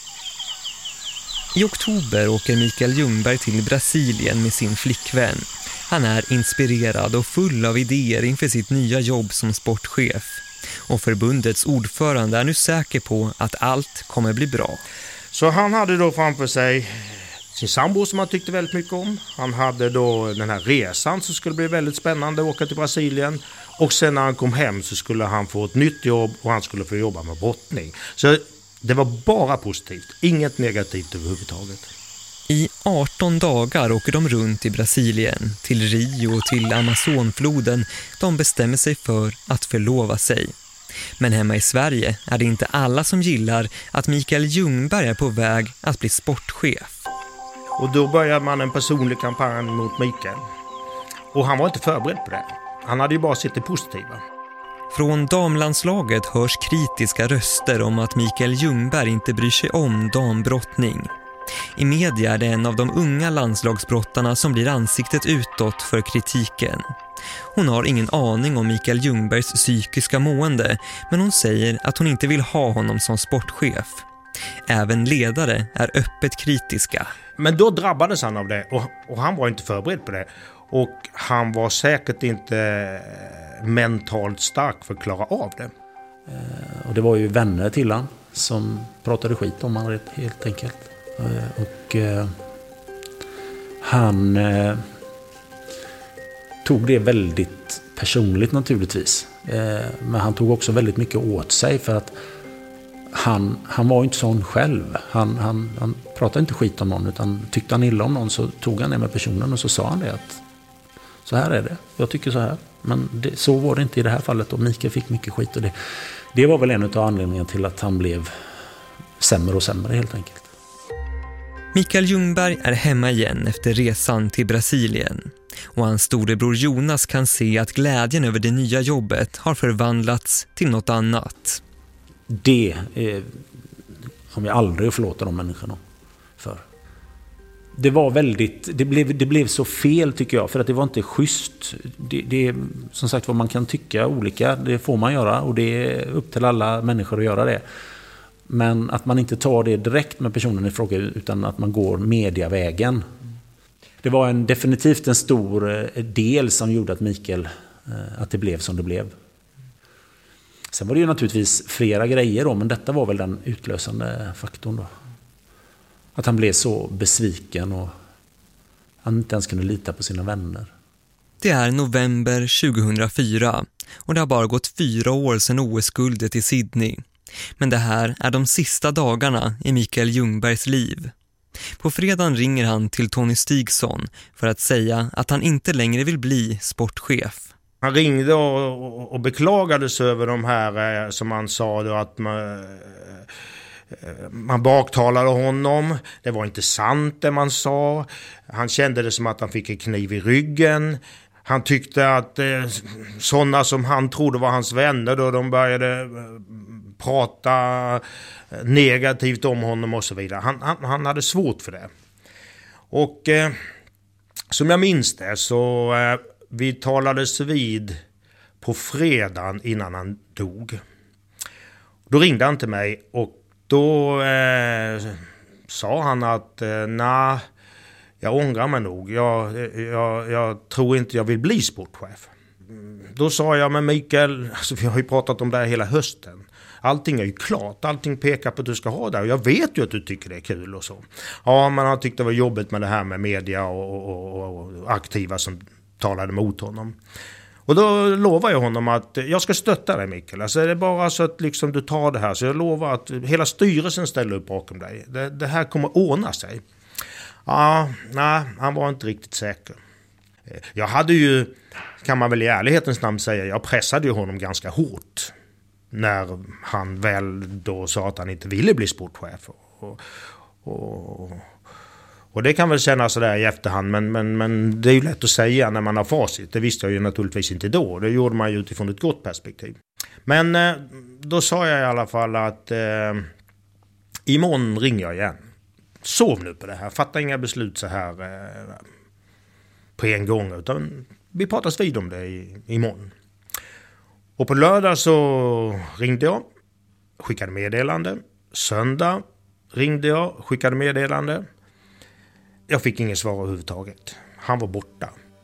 I oktober åker Mikael Ljungberg till Brasilien med sin flickvän. Han är inspirerad och full av idéer inför sitt nya jobb som sportchef. Och förbundets ordförande är nu säker på att allt kommer bli bra. Så han hade då framför sig sin sambo som han tyckte väldigt mycket om. Han hade då den här resan som skulle bli väldigt spännande att åka till Brasilien. Och sen när han kom hem så skulle han få ett nytt jobb och han skulle få jobba med brottning. Så det var bara positivt, inget negativt överhuvudtaget. I arton dagar åker de runt i Brasilien, till Rio och till Amazonfloden. De bestämmer sig för att förlova sig. Men hemma i Sverige är det inte alla som gillar att Mikael Ljungberg är på väg att bli sportchef. Och då börjar man en personlig kampanj mot Mikael. Och han var inte förberedd på det. Han hade ju bara sett det positiva. Från damlandslaget hörs kritiska röster om att Mikael Ljungberg inte bryr sig om dambrottning. I media är det en av de unga landslagsbrottarna som blir ansiktet utåt för kritiken. Hon har ingen aning om Mikael Ljungbergs psykiska mående, men hon säger att hon inte vill ha honom som sportchef. Även ledare är öppet kritiska. Men då drabbades han av det och, och han var inte förberedd på det. Och han var säkert inte mentalt stark för att klara av det. Eh, och det var ju vänner till han som pratade skit om han helt enkelt. Eh, och eh, han eh, tog det väldigt personligt naturligtvis. Eh, men han tog också väldigt mycket åt sig för att han, han var inte sån själv. Han, han, han pratade inte skit om någon utan tyckte han illa om någon så tog han ner med personen och så sa han det att så här är det, jag tycker så här. Men det, så var det inte i det här fallet och Mikael fick mycket skit och det, det var väl en av anledningarna till att han blev sämre och sämre helt enkelt. Mikael Ljungberg är hemma igen efter resan till Brasilien och hans storebror Jonas kan se att glädjen över det nya jobbet har förvandlats till något annat. Det eh, som jag aldrig förlåter de människorna för. Det var väldigt, det blev, det blev så fel tycker jag för att det var inte schysst. Det, det som sagt vad man kan tycka olika, det får man göra och det är upp till alla människor att göra det. Men att man inte tar det direkt med personen i fråga utan att man går mediavägen. Det var en, definitivt en stor del som gjorde att Mikael, att det blev som det blev. Sen var det ju naturligtvis flera grejer då, men detta var väl den utlösande faktorn då. Att han blev så besviken och han inte ens kunde lita på sina vänner. Det är november tjugohundrafyra och det har bara gått fyra år sedan O S-guldet i Sydney. Men det här är de sista dagarna i Mikael Ljungbergs liv. På fredagen ringer han till Tony Stigsson för att säga att han inte längre vill bli sportchef. Han ringde och, och beklagade sig över de här eh, som han sa då, att man, eh, man baktalade honom. Det var inte sant det man sa. Han kände det som att han fick en kniv i ryggen. Han tyckte att eh, sådana som han trodde var hans vänner då, de började eh, prata negativt om honom och så vidare. Han, han, han hade svårt för det. Och eh, som jag minns det så eh, vi talades vid på fredagen innan han dog. Då ringde han till mig och då eh, sa han att eh, nej, jag ångrar mig nog. Jag, jag, jag tror inte jag vill bli sportchef. Då sa jag, men Mikael, alltså vi har ju pratat om det här hela hösten. Allting är ju klart, allting pekar på att du ska ha det. Och jag vet ju att du tycker det är kul och så. Ja, men han tyckte det var jobbigt med det här med media och, och, och aktiva som talade mot honom. Och då lovar jag honom att jag ska stötta dig, Mikael. Alltså det är bara så att liksom du tar det här. Så jag lovar att hela styrelsen ställer upp bakom dig. Det, det här kommer ordna sig. Ja, nej, han var inte riktigt säker. Jag hade ju, kan man väl i ärlighetens namn säga, jag pressade ju honom ganska hårt. När han väl då sa att han inte ville bli sportchef. Och, och, och det kan väl kännas sådär i efterhand, men, men, men det är ju lätt att säga när man har facit. Det visste jag ju naturligtvis inte då. Det gjorde man ju utifrån ett gott perspektiv. Men då sa jag i alla fall att eh, imorgon ringer jag igen. Sov nu på det här. Fatta inga beslut så här eh, på en gång. Utan vi pratas vid om det i, imorgon. Och på lördag så ringde jag. Skickade meddelande. Söndag ringde jag. Skickade meddelande. Jag fick ingen svar överhuvudtaget. Han var borta.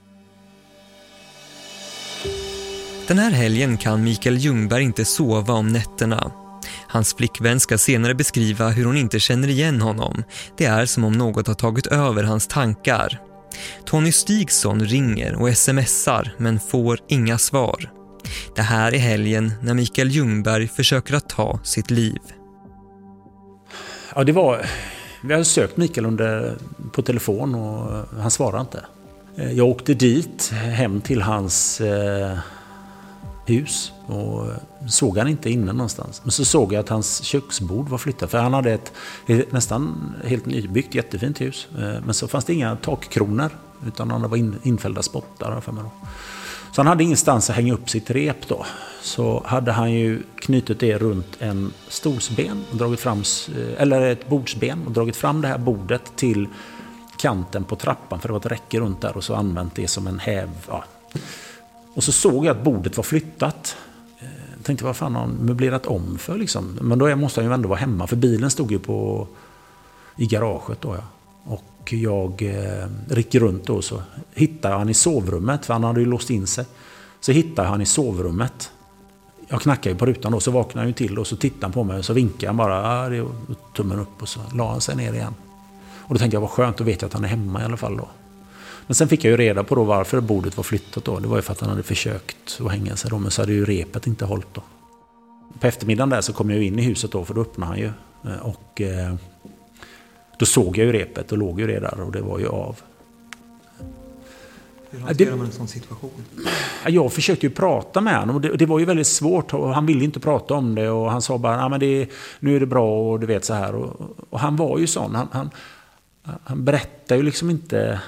Den här helgen kan Mikael Ljungberg inte sova om nätterna. Hans flickvän ska senare beskriva hur hon inte känner igen honom. Det är som om något har tagit över hans tankar. Tony Stigsson ringer och smsar men får inga svar. Det här är helgen när Mikael Ljungberg försöker att ta sitt liv. Ja, det var... Vi hade sökt Mikael under, på telefon och han svarade inte. Jag åkte dit, hem till hans eh, hus och såg han inte inne någonstans. Men så såg jag att hans köksbord var flyttat. För han hade ett, ett nästan helt nybyggt, jättefint hus. Eh, men så fanns det inga takkronor utan han var in, infällda spottar för mig då. Så han hade ingenstans att hänga upp sitt rep då. Så hade han ju knutit det runt en stolsben och dragit fram, eller ett bordsben och dragit fram det här bordet till kanten på trappan för det var ett räcke runt där och så använt det som en häv. Ja. Och så såg jag att bordet var flyttat. Jag tänkte, vad fan har han möblerat om för liksom? Men då måste han ju ändå vara hemma för bilen stod ju på i garaget då ja. Och jag eh, rycker runt då så hittar han i sovrummet för han hade ju låst in sig. Så hittar han i sovrummet. Jag knackar ju på rutan då så vaknar han ju till och så tittar han på mig och så vinkar han bara ah, det är tummen upp och så la han sig ner igen. Och då tänkte jag vad skönt att veta att han är hemma i alla fall då. Men sen fick jag ju reda på då varför bordet var flyttat då. Det var ju för att han hade försökt att hänga sig då men så hade ju repet inte hållit då. På eftermiddagen där så kom jag ju in i huset då för då öppnade han ju och... Eh, Då såg jag ju repet och låg ju det där och det var ju av. Hur hanterar man en sån situation? Jag försökte ju prata med honom och det, det var ju väldigt svårt. Och han ville inte prata om det och han sa bara ah, men det, nu är det bra och du vet så här. Och, och han var ju sån. Han, han, han berättade ju liksom inte...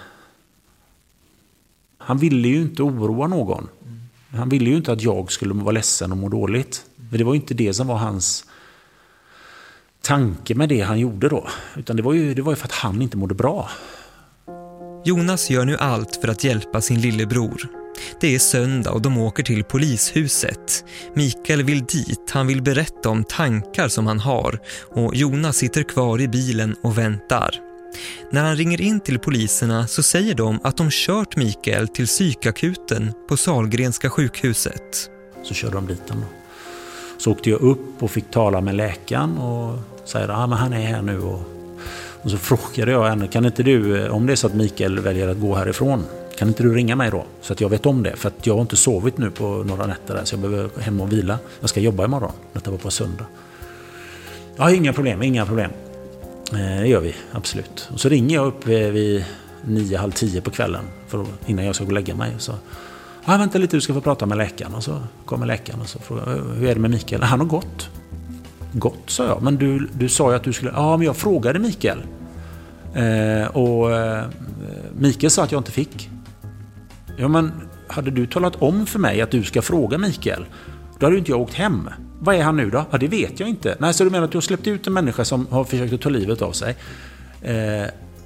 Han ville ju inte oroa någon. Han ville ju inte att jag skulle vara ledsen och må dåligt. För det var ju inte det som var hans... tanke med det han gjorde då. Utan det var ju, det var ju för att han inte mådde bra. Jonas gör nu allt för att hjälpa sin lillebror. Det är söndag och de åker till polishuset. Mikael vill dit, han vill berätta om tankar som han har och Jonas sitter kvar i bilen och väntar. När han ringer in till poliserna så säger de att de kört Mikael till psykakuten på Sahlgrenska sjukhuset. Så körde de dit den då. Så åkte jag upp och fick tala med läkaren och säger att ah, han är här nu. Och, och så frågade jag henne, kan inte du, om det är så att Mikael väljer att gå härifrån, kan inte du ringa mig då? Så att jag vet om det, för att jag har inte sovit nu på några nätter där, så jag behöver hem och vila. Jag ska jobba imorgon, detta var på söndag. Ja, inga problem, inga problem. Det gör vi, absolut. Och så ringer jag upp vid nio, halv tio på kvällen för att, innan jag ska gå och lägga mig. Så, ja, vänta lite, du ska få prata med läkaren. Och så kommer läkaren och så frågar, hur är det med Mikael? Han har gått. Gått, sa jag. Men du, du sa ju att du skulle... Ja, men jag frågade Mikael. Eh, och eh, Mikael sa att jag inte fick. Ja, men hade du talat om för mig att du ska fråga Mikael, då hade ju inte jag åkt hem. Vad är han nu då? Ja, det vet jag inte. Nej, så du menar att du har släppt ut en människa som har försökt att ta livet av sig eh,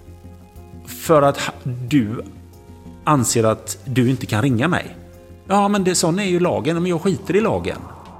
för att du anser att du inte kan ringa mig? Ja, men det, sån är ju lagen. Men jag skiter i lagen.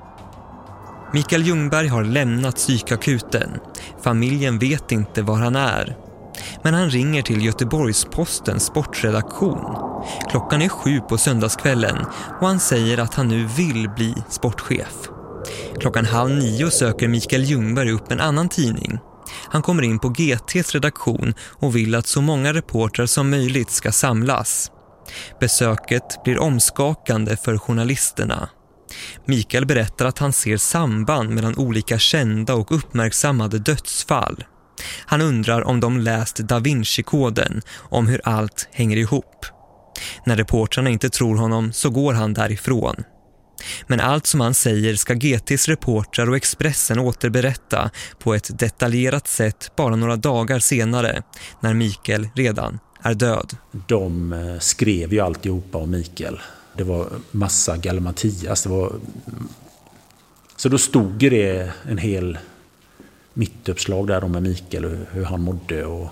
Mikael Ljungberg har lämnat psykakuten. Familjen vet inte var han är. Men han ringer till Göteborgs-Postens sportredaktion. Klockan är sju på söndagskvällen och han säger att han nu vill bli sportchef. Klockan halv nio söker Mikael Ljungberg upp en annan tidning. Han kommer in på G T:s redaktion och vill att så många reportrar som möjligt ska samlas. Besöket blir omskakande för journalisterna. Mikael berättar att han ser samband mellan olika kända och uppmärksammade dödsfall. Han undrar om de läst Da Vinci-koden, om hur allt hänger ihop. När reportrarna inte tror honom så går han därifrån. Men allt som han säger ska G T:s reportrar och Expressen återberätta på ett detaljerat sätt bara några dagar senare, när Mikael redan är död. De skrev ju alltihopa om Mikael. Det var massa gallimatias. Det var... Så då stod det en hel mittuppslag där om Mikael och hur han mådde. Och,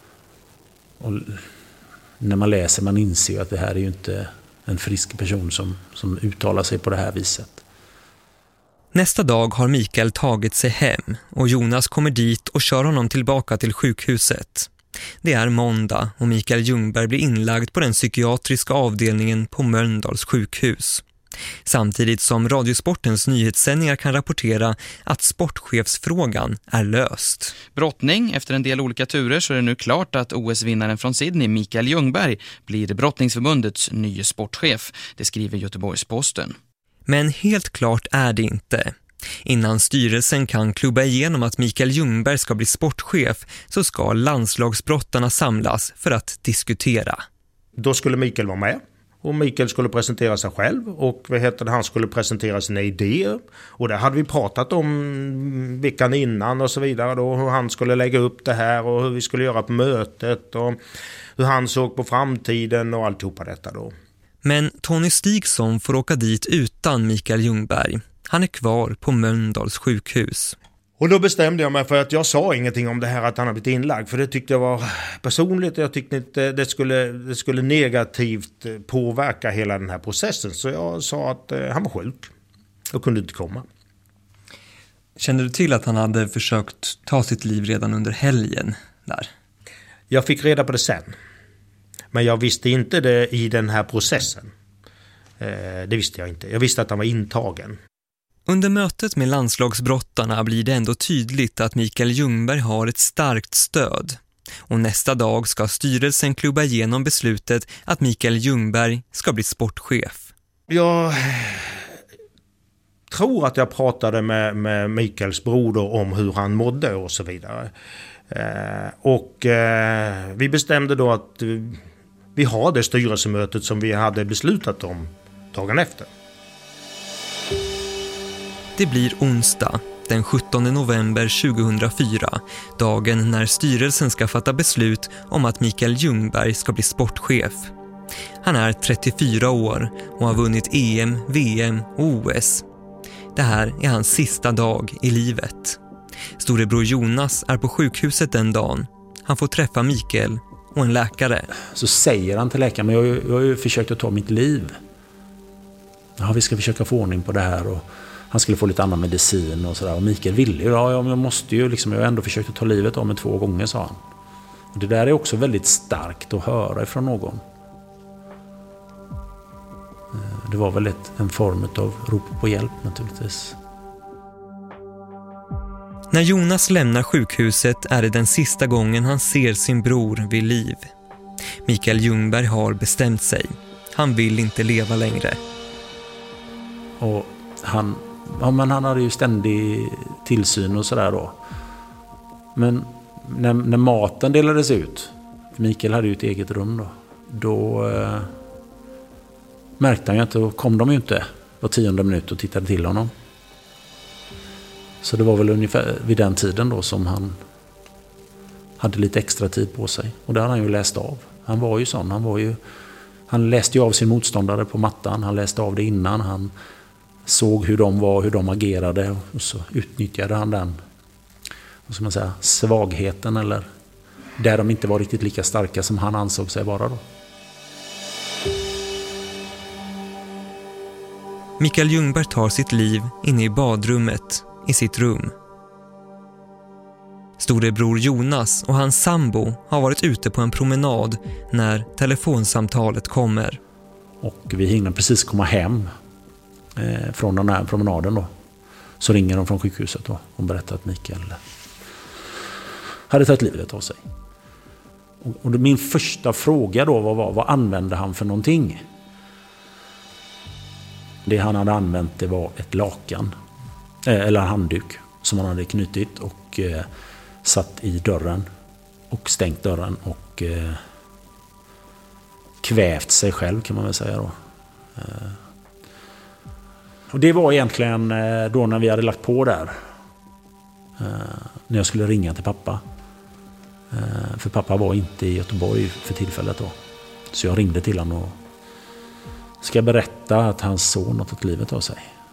och när man läser, man inser ju att det här är ju inte en frisk person som, som uttalar sig på det här viset. Nästa dag har Mikael tagit sig hem och Jonas kommer dit och kör honom tillbaka till sjukhuset. Det är måndag och Mikael Ljungberg blir inlagd på den psykiatriska avdelningen på Mölndals sjukhus. Samtidigt som Radiosportens nyhetssändningar kan rapportera att sportchefsfrågan är löst. Brottning, efter en del olika turer så är det nu klart att O S-vinnaren från Sydney, Mikael Ljungberg, blir Brottningsförbundets nya sportchef. Det skriver Göteborgs-Posten. Men helt klart är det inte. Innan styrelsen kan klubba igenom att Mikael Ljungberg ska bli sportchef så ska landslagsbrottarna samlas för att diskutera. Då skulle Mikael vara med. Och Mikael skulle presentera sig själv och vad heter det, han skulle presentera sina idéer. Och det hade vi pratat om veckan innan och så vidare då, hur han skulle lägga upp det här och hur vi skulle göra på mötet och hur han såg på framtiden och alltihopa detta då. Men Tony Stigson får åka dit utan Mikael Ljungberg. Han är kvar på Mölndals sjukhus. Och då bestämde jag mig för att jag sa ingenting om det här att han har blivit inlagd. För det tyckte jag var personligt. Jag tyckte inte det skulle, det skulle negativt påverka hela den här processen. Så jag sa att eh, han var sjuk och kunde inte komma. Kände du till att han hade försökt ta sitt liv redan under helgen där? Jag fick reda på det sen. Men jag visste inte det i den här processen. Eh, det visste jag inte. Jag visste att han var intagen. Under mötet med landslagsbrottarna blir det ändå tydligt att Mikael Ljungberg har ett starkt stöd. Och nästa dag ska styrelsen klubba igenom beslutet att Mikael Ljungberg ska bli sportchef. Jag tror att jag pratade med, med Mikaels broder om hur han mådde och så vidare. Eh, och eh, vi bestämde då att vi har det styrelsemötet som vi hade beslutat om dagen efter. Det blir onsdag, den sjuttonde november tjugohundrafyra, dagen när styrelsen ska fatta beslut om att Mikael Ljungberg ska bli sportchef. Han är trettiofyra år och har vunnit E M, V M och O S. Det här är hans sista dag i livet. Storebror Jonas är på sjukhuset den dagen. Han får träffa Mikael och en läkare. Så säger han till läkaren, men jag har ju, jag har ju försökt att ta mitt liv. ja, vi ska försöka få ordning på det här, och han skulle få lite annan medicin och sådär. Och Mikael ville ju, ja, jag måste ju liksom, jag har ändå försökt att ta livet av mig två gånger, sa han. Och det där är också väldigt starkt att höra ifrån någon. Det var väl ett, en form av rop på hjälp naturligtvis. När Jonas lämnar sjukhuset är det den sista gången han ser sin bror vid liv. Mikael Ljungberg har bestämt sig. Han vill inte leva längre. Och han, ja, men han hade ju ständig tillsyn och sådär då. Men när, när maten delades ut, Mikael hade ju ett eget rum då, då eh, märkte han ju att då kom de ju inte var tionde minut och tittade till honom. Så det var väl ungefär vid den tiden då som han hade lite extra tid på sig. Och det hade han ju läst av. Han var ju sån, han var ju, han läste ju av sin motståndare på mattan, han läste av det innan, han såg hur de var, hur de agerade, och så utnyttjade han den, vad ska man säga, svagheten, eller där de inte var riktigt lika starka som han ansåg sig vara då. Mikael Ljungberg tar sitt liv inne i badrummet i sitt rum. Storebror Jonas och hans sambo har varit ute på en promenad när telefonsamtalet kommer. Och vi hinner precis komma hem eh, från den här promenaden då. Så ringer de från sjukhuset då och berättar att Mikael hade tagit livet av sig. Och, och min första fråga då var, var vad använde han för någonting? Det han hade använt, det var ett lakan, eh, eller en handduk som han hade knutit och eh, satt i dörren och stängt dörren och eh, kvävt sig själv, kan man väl säga då. Eh, och det var egentligen eh, då när vi hade lagt på där, eh, när jag skulle ringa till pappa. Eh, för pappa var inte i Göteborg för tillfället då. Så jag ringde till honom och ska berätta att hans son har tagit livet av sig.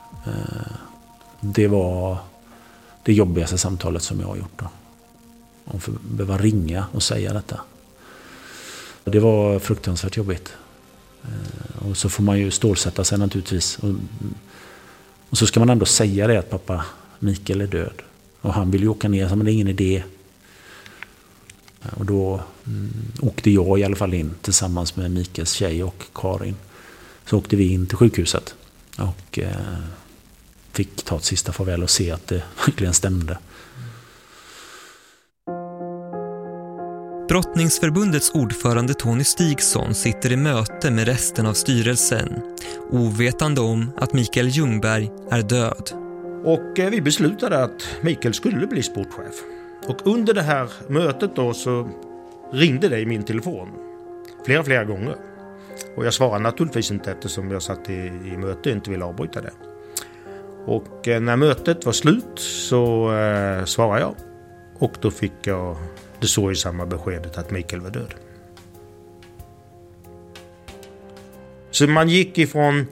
Det var det jobbigaste samtalet som jag har gjort då. Om för behöva ringa och säga detta. Det var fruktansvärt jobbigt. Och så får man ju stålsätta sig naturligtvis. Och så ska man ändå säga det att pappa Mikael är död. Och han vill ju åka ner, men det är ingen idé. Och då mm, åkte jag i alla fall in tillsammans med Mikaels tjej och Karin. Så åkte vi in till sjukhuset och eh, fick ta ett sista farväl och se att det verkligen stämde. Brottningsförbundets ordförande Tony Stigson sitter i möte med resten av styrelsen, ovetande om att Mikael Ljungberg är död. Och eh, vi beslutade att Mikael skulle bli sportchef. Och under det här mötet då så ringde det i min telefon flera, flera gånger. Och jag svarade naturligtvis inte eftersom jag satt i, i möte och inte ville avbryta det. Och eh, när mötet var slut så eh, svarade jag. Och då fick jag det så i samma beskedet att Mikael var död. Så man gick ifrån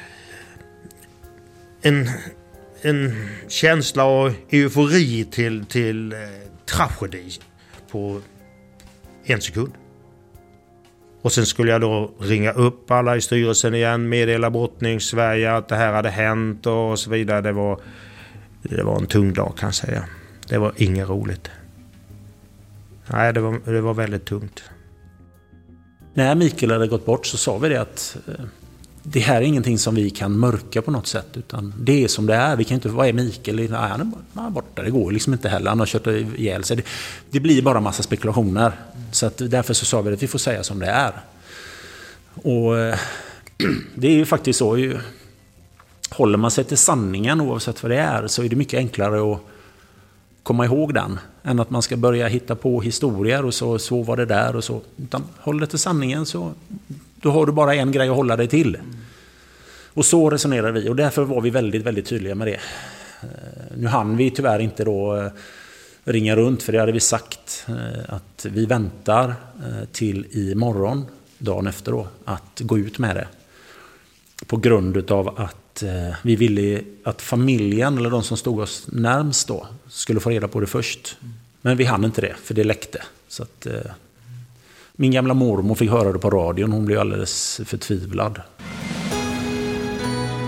en, en känsla av eufori till, till eh, tragedi på en sekund. Och sen skulle jag då ringa upp alla i styrelsen igen, meddela Brottning-Sverige att det här hade hänt och så vidare. Det var, det var en tung dag, kan jag säga. Det var inget roligt. Nej, det var, det var väldigt tungt. När Mikael hade gått bort så sa vi det att eh, det här är ingenting som vi kan mörka på något sätt, utan det är som det är. Vi kan inte, vad är Mikael? Nej, han är bara borta. Det går liksom inte heller. Han har kört ihjäl sig. Det, det blir bara massa spekulationer. Så att därför så sa vi att vi får säga som det är. Och eh, det är ju faktiskt så. Ju, håller man sig till sanningen oavsett vad det är, så är det mycket enklare att komma ihåg den än att man ska börja hitta på historier och så, så var det där och så. Utan håll det till sanningen, så då har du bara en grej att hålla dig till. Och så resonerar vi, och därför var vi väldigt, väldigt tydliga med det. Nu hann vi tyvärr inte då ringa runt, för det hade vi sagt att vi väntar till imorgon, dagen efter då, att gå ut med det. På grund av att vi ville att familjen, eller de som stod oss närmst då, skulle få reda på det först. Men vi hann inte det, för det läckte. Så att min gamla mormor fick höra det på radion. Hon blev alldeles förtvivlad.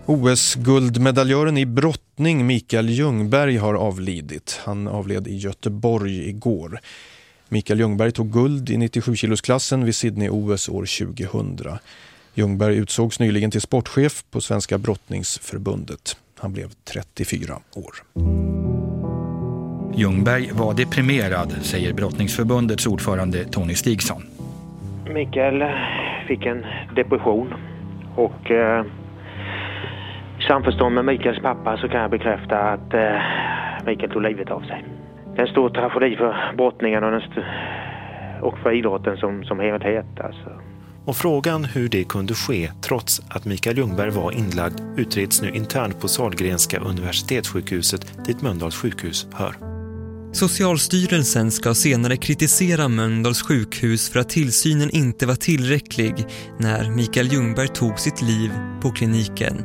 O S-guldmedaljören i brottning Mikael Ljungberg har avlidit. Han avled i Göteborg igår. Mikael Ljungberg tog guld i nittiosju-kilosklassen vid Sydney-O S år tjugohundra. Ljungberg utsågs nyligen till sportchef på Svenska brottningsförbundet. Han blev trettiofyra år. Ljungberg var deprimerad, säger brottningsförbundets ordförande Tony Stigson. Mikael fick en depression och eh, i samförstånd med Mikaels pappa så kan jag bekräfta att eh, Mikael tog livet av sig. Det är en stor tragedi för brottningen och, st- och för idrotten som, som helhet. Alltså. Och frågan hur det kunde ske trots att Mikael Ljungberg var inlagd utreds nu internt på Sahlgrenska universitetssjukhuset dit Mölndals sjukhus hör. Socialstyrelsen ska senare kritisera Mölndals sjukhus för att tillsynen inte var tillräcklig när Mikael Ljungberg tog sitt liv på kliniken.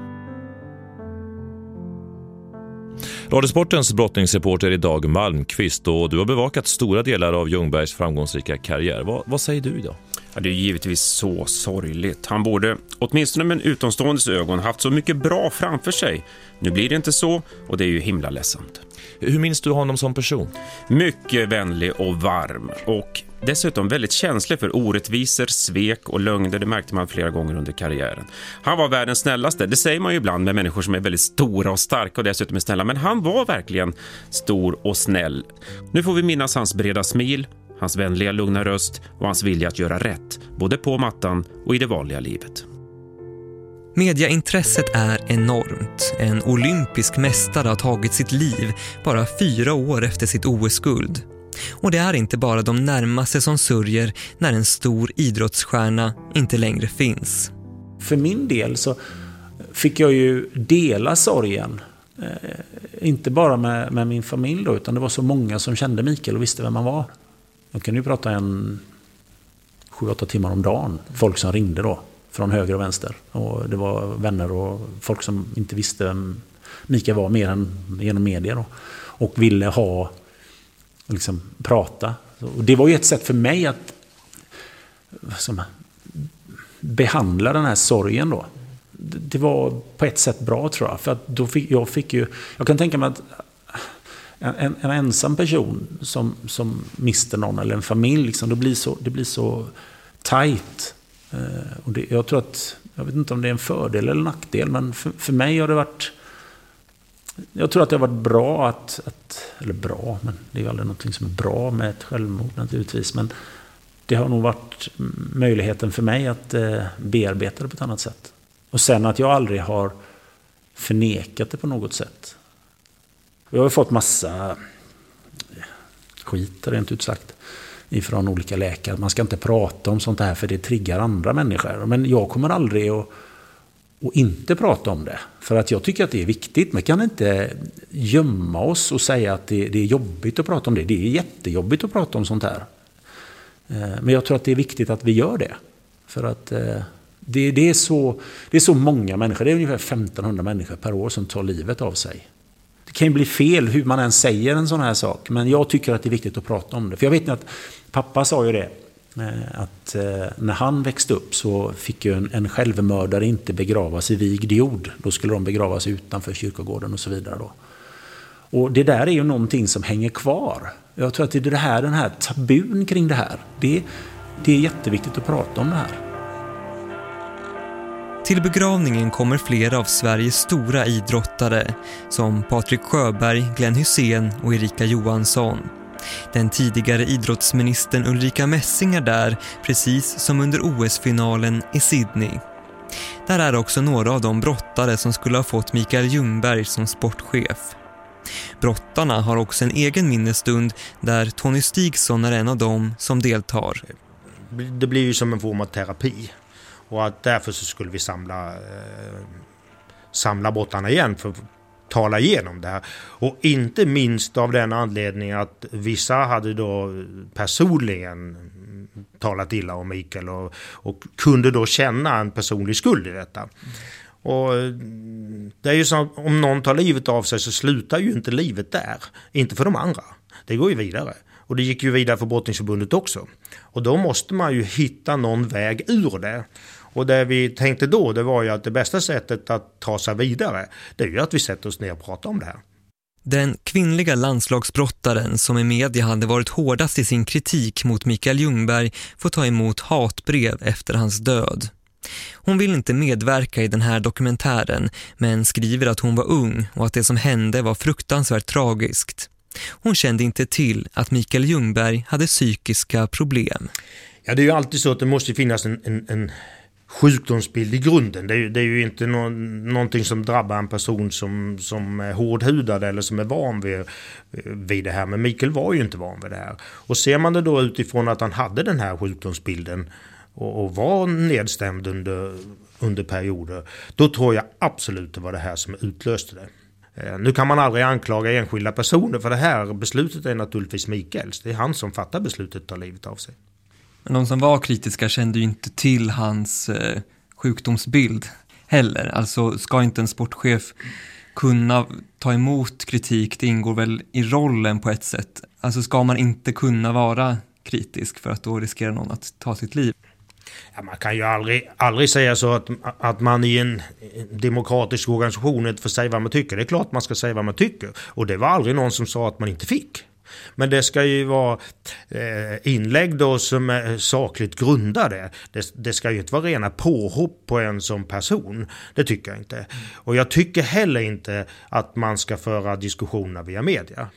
Radiosportens brottningsreporter är Dag Malmqvist och du har bevakat stora delar av Ljungbergs framgångsrika karriär. Vad, vad säger du idag? Ja, det är givetvis så sorgligt. Han borde, åtminstone med en utomståendes ögon, haft så mycket bra framför sig. Nu blir det inte så och det är ju himla ledsamt. Hur minns du honom som person? Mycket vänlig och varm och dessutom väldigt känslig för orättvisor, svek och lögner. Det märkte man flera gånger under karriären. Han var världens snällaste, det säger man ju ibland med människor som är väldigt stora och starka och dessutom är snälla. Men han var verkligen stor och snäll. Nu får vi minnas hans breda smil, hans vänliga lugna röst och hans vilja att göra rätt, både på mattan och i det vanliga livet. Mediaintresset är enormt. En olympisk mästare har tagit sitt liv bara fyra år efter sitt O S-guld. Och det är inte bara de närmaste som sörjer när en stor idrottsstjärna inte längre finns. För min del så fick jag ju dela sorgen. Eh, inte bara med, med min familj då, utan det var så många som kände Mikael och visste vem han var. Jag kunde ju prata en sju åtta timmar om dagen. Folk som ringde då från höger och vänster. Och det var vänner och folk som inte visste vem Mikael var mer än genom media då. Och ville ha, liksom prata. Och det var ju ett sätt för mig att som, behandla den här sorgen då. Det var på ett sätt bra tror jag. För att då fick, jag fick ju, jag kan tänka mig att en, en ensam person som, som mister någon eller en familj, liksom, det, blir så, det blir så tajt. Uh, och det, jag tror att, jag vet inte om det är en fördel eller nackdel, men för, för mig har det varit, jag tror att det har varit bra att, att, eller bra, men det är ju aldrig någonting som är bra med ett självmord naturligtvis, men det har nog varit möjligheten för mig att uh, bearbeta det på ett annat sätt. Och sen att jag aldrig har förnekat det på något sätt. Jag har fått massa skit, rent ut sagt, ifrån olika läkare. Man ska inte prata om sånt här för det triggar andra människor. Men jag kommer aldrig att, att inte prata om det. För att jag tycker att det är viktigt. Man kan inte gömma oss och säga att det, det är jobbigt att prata om det. Det är jättejobbigt att prata om sånt här. Men jag tror att det är viktigt att vi gör det. För att det, det, är, så, det är så många människor. Det är ungefär femtonhundra människor per år som tar livet av sig. Det kan ju bli fel hur man än säger en sån här sak. Men jag tycker att det är viktigt att prata om det. För jag vet att pappa sa ju det. Att när han växte upp så fick ju en, en självmördare inte begravas i vigd jord. Då skulle de begravas utanför kyrkogården och så vidare då. Och det där är ju någonting som hänger kvar. Jag tror att det är det här, den här tabun kring det här. Det, det är jätteviktigt att prata om det här. Till begravningen kommer flera av Sveriges stora idrottare som Patrik Sjöberg, Glenn Hussein och Erika Johansson. Den tidigare idrottsministern Ulrika Messing är där, precis som under O S-finalen i Sydney. Där är också några av de brottare som skulle ha fått Mikael Ljungberg som sportchef. Brottarna har också en egen minnesstund där Tony Stigson är en av dem som deltar. Det blir ju som en form av terapi. Och att därför så skulle vi samla, eh, samla brottarna igen för att tala igenom det här. Och inte minst av den anledningen att vissa hade då personligen talat illa om Mikael och, och kunde då känna en personlig skuld i detta. Och det är ju så att om någon tar livet av sig så slutar ju inte livet där. Inte för de andra. Det går ju vidare. Och det gick ju vidare för Brottningsförbundet också. Och då måste man ju hitta någon väg ur det. Och det vi tänkte då, det var ju att det bästa sättet att ta sig vidare, det är ju att vi sätter oss ner och pratar om det här. Den kvinnliga landslagsbrottaren som i media hade varit hårdast i sin kritik mot Mikael Ljungberg får ta emot hatbrev efter hans död. Hon vill inte medverka i den här dokumentären, men skriver att hon var ung och att det som hände var fruktansvärt tragiskt. Hon kände inte till att Mikael Ljungberg hade psykiska problem. Ja, det är ju alltid så att det måste finnas en, en, en sjukdomsbild i grunden. Det är ju, det är ju inte no, någonting som drabbar en person som, som är hårdhudad eller som är van vid, vid det här. Men Mikael var ju inte van vid det här. Och ser man det då utifrån att han hade den här sjukdomsbilden och, och var nedstämd under, under perioder, då tror jag absolut det var det här som utlöste det. Nu kan man aldrig anklaga enskilda personer för det här. Beslutet är naturligtvis Mikaels. Det är han som fattar beslutet att ta livet av sig. Men de som var kritiska kände ju inte till hans eh, sjukdomsbild heller. Alltså ska inte en sportchef kunna ta emot kritik? Det ingår väl i rollen på ett sätt. Alltså ska man inte kunna vara kritisk för att då riskerar någon att ta sitt liv? Ja, man kan ju aldrig, aldrig säga så att, att man i en demokratisk organisation inte får säga vad man tycker. Det är klart man ska säga vad man tycker. Och det var aldrig någon som sa att man inte fick. Men det ska ju vara eh, inlägg då som är sakligt grundade. Det, det ska ju inte vara rena påhopp på en som person. Det tycker jag inte. Och jag tycker heller inte att man ska föra diskussioner via media.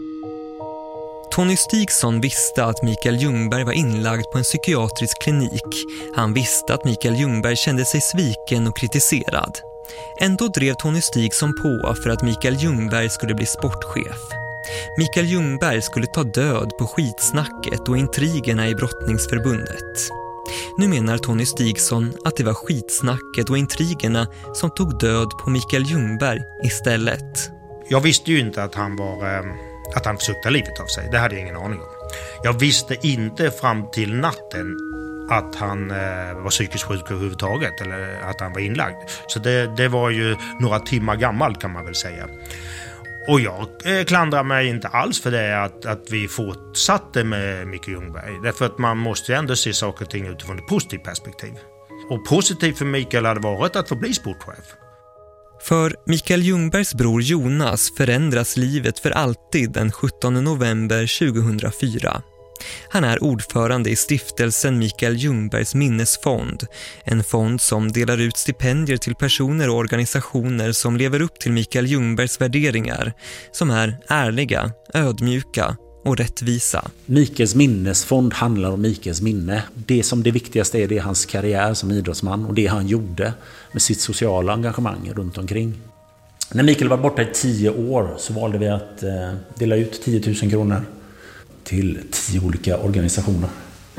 Tony Stigson visste att Mikael Ljungberg var inlagd på en psykiatrisk klinik. Han visste att Mikael Ljungberg kände sig sviken och kritiserad. Ändå drev Tony Stigson på för att Mikael Ljungberg skulle bli sportchef. Mikael Ljungberg skulle ta död på skitsnacket och intrigerna i brottningsförbundet. Nu menar Tony Stigson att det var skitsnacket och intrigerna som tog död på Mikael Ljungberg istället. Jag visste ju inte att han var... Eh... att han försökte livet av sig. Det hade jag ingen aning om. Jag visste inte fram till natten att han eh, var psykiskt sjuk överhuvudtaget eller att han var inlagd. Så det, det var ju några timmar gammalt kan man väl säga. Och jag eh, klandrar mig inte alls för det att, att vi fortsatte med Mikael Ljungberg. Därför att man måste ju ändå se saker och ting utifrån ett positivt perspektiv. Och positivt för Mikael hade varit att få bli sportchef. För Mikael Ljungbergs bror Jonas förändras livet för alltid den sjuttonde november tjugohundrafyra. Han är ordförande i stiftelsen Mikael Ljungbergs minnesfond. En fond som delar ut stipendier till personer och organisationer som lever upp till Mikael Ljungbergs värderingar. Som är ärliga, ödmjuka och rättvisa. Mikaels minnesfond handlar om Mikaels minne. Det som det viktigaste är det är hans karriär som idrottsman och det han gjorde med sitt sociala engagemang runt omkring. När Mikael var borta i tio år så valde vi att eh, dela ut tio tusen kronor till tio olika organisationer.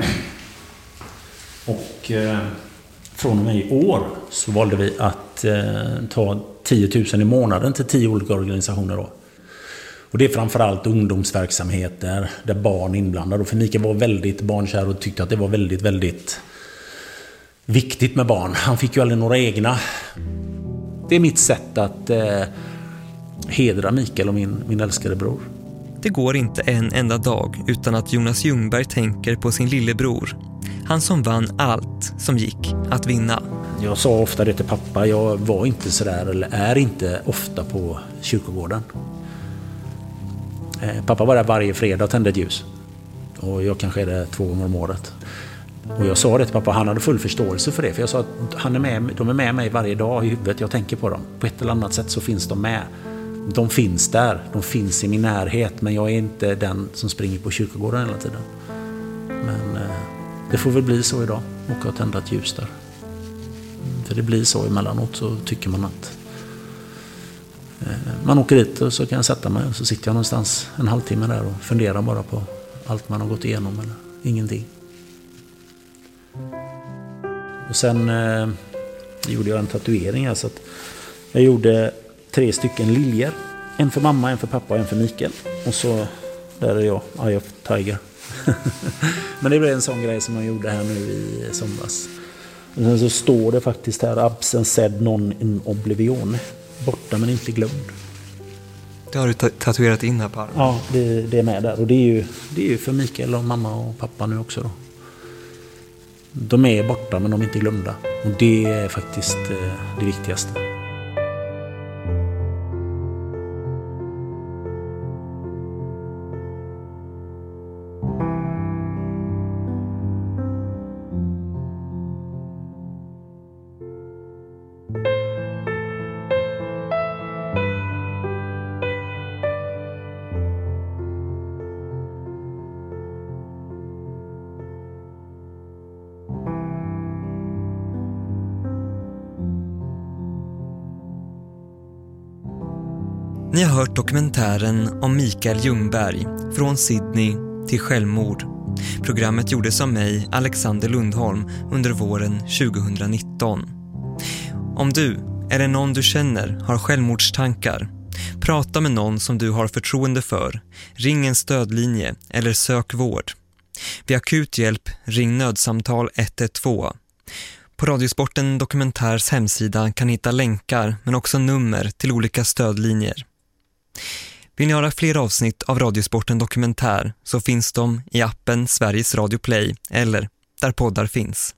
Och eh, från och med i år så valde vi att eh, ta tio tusen i månaden till tio olika organisationer då. Och det är framförallt ungdomsverksamheter där barn är inblandade. Och för Mikael var väldigt barnkär och tyckte att det var väldigt, väldigt viktigt med barn. Han fick ju aldrig några egna. Det är mitt sätt att eh, hedra Mikael och min, min älskade bror. Det går inte en enda dag utan att Jonas Ljungberg tänker på sin lillebror. Han som vann allt som gick att vinna. Jag sa ofta det till pappa. Jag var inte sådär, eller är inte ofta på kyrkogården. Pappa var där varje fredag och tände ett ljus. Och jag kanske är det två gånger om året. Och jag sa det till pappa, han hade full förståelse för det. För jag sa att han är med, de är med mig varje dag i huvudet, jag tänker på dem. På ett eller annat sätt så finns de med. De finns där, de finns i min närhet. Men jag är inte den som springer på kyrkogården hela tiden. Men eh, det får väl bli så idag. Och att tända ett ljus där. För det blir så emellanåt så tycker man att man åker dit och så kan jag sätta mig och så sitter jag någonstans en halvtimme där och funderar bara på allt man har gått igenom eller ingenting. Och sen eh, gjorde jag en tatuering här, så att jag gjorde tre stycken liljor. En för mamma, en för pappa och en för Mikael. Och så där är jag, Eye of Tiger. Men det blev en sån grej som jag gjorde här nu i somras. Och sen så står det faktiskt här absent sed non in oblivion. Borta men inte glömd. Det har du tatuerat in här på armen. Ja, det, det är med där. Och det är ju, det är ju för Mikael och mamma och pappa nu också då. De är borta men de är inte glömda. Och det är faktiskt det viktigaste. Ni har hört dokumentären om Mikael Ljungberg, från Sydney till självmord. Programmet gjordes av mig, Alexander Lundholm, under våren tjugonitton. Om du eller någon du känner har självmordstankar, prata med någon som du har förtroende för, ring en stödlinje eller sök vård. Vid akut hjälp, ring nödsamtal ett ett två. På Radiosporten Dokumentärs hemsida kan hitta länkar men också nummer till olika stödlinjer. Vill ni höra fler avsnitt av Radiosporten Dokumentär så finns de i appen Sveriges Radio Play eller där poddar finns.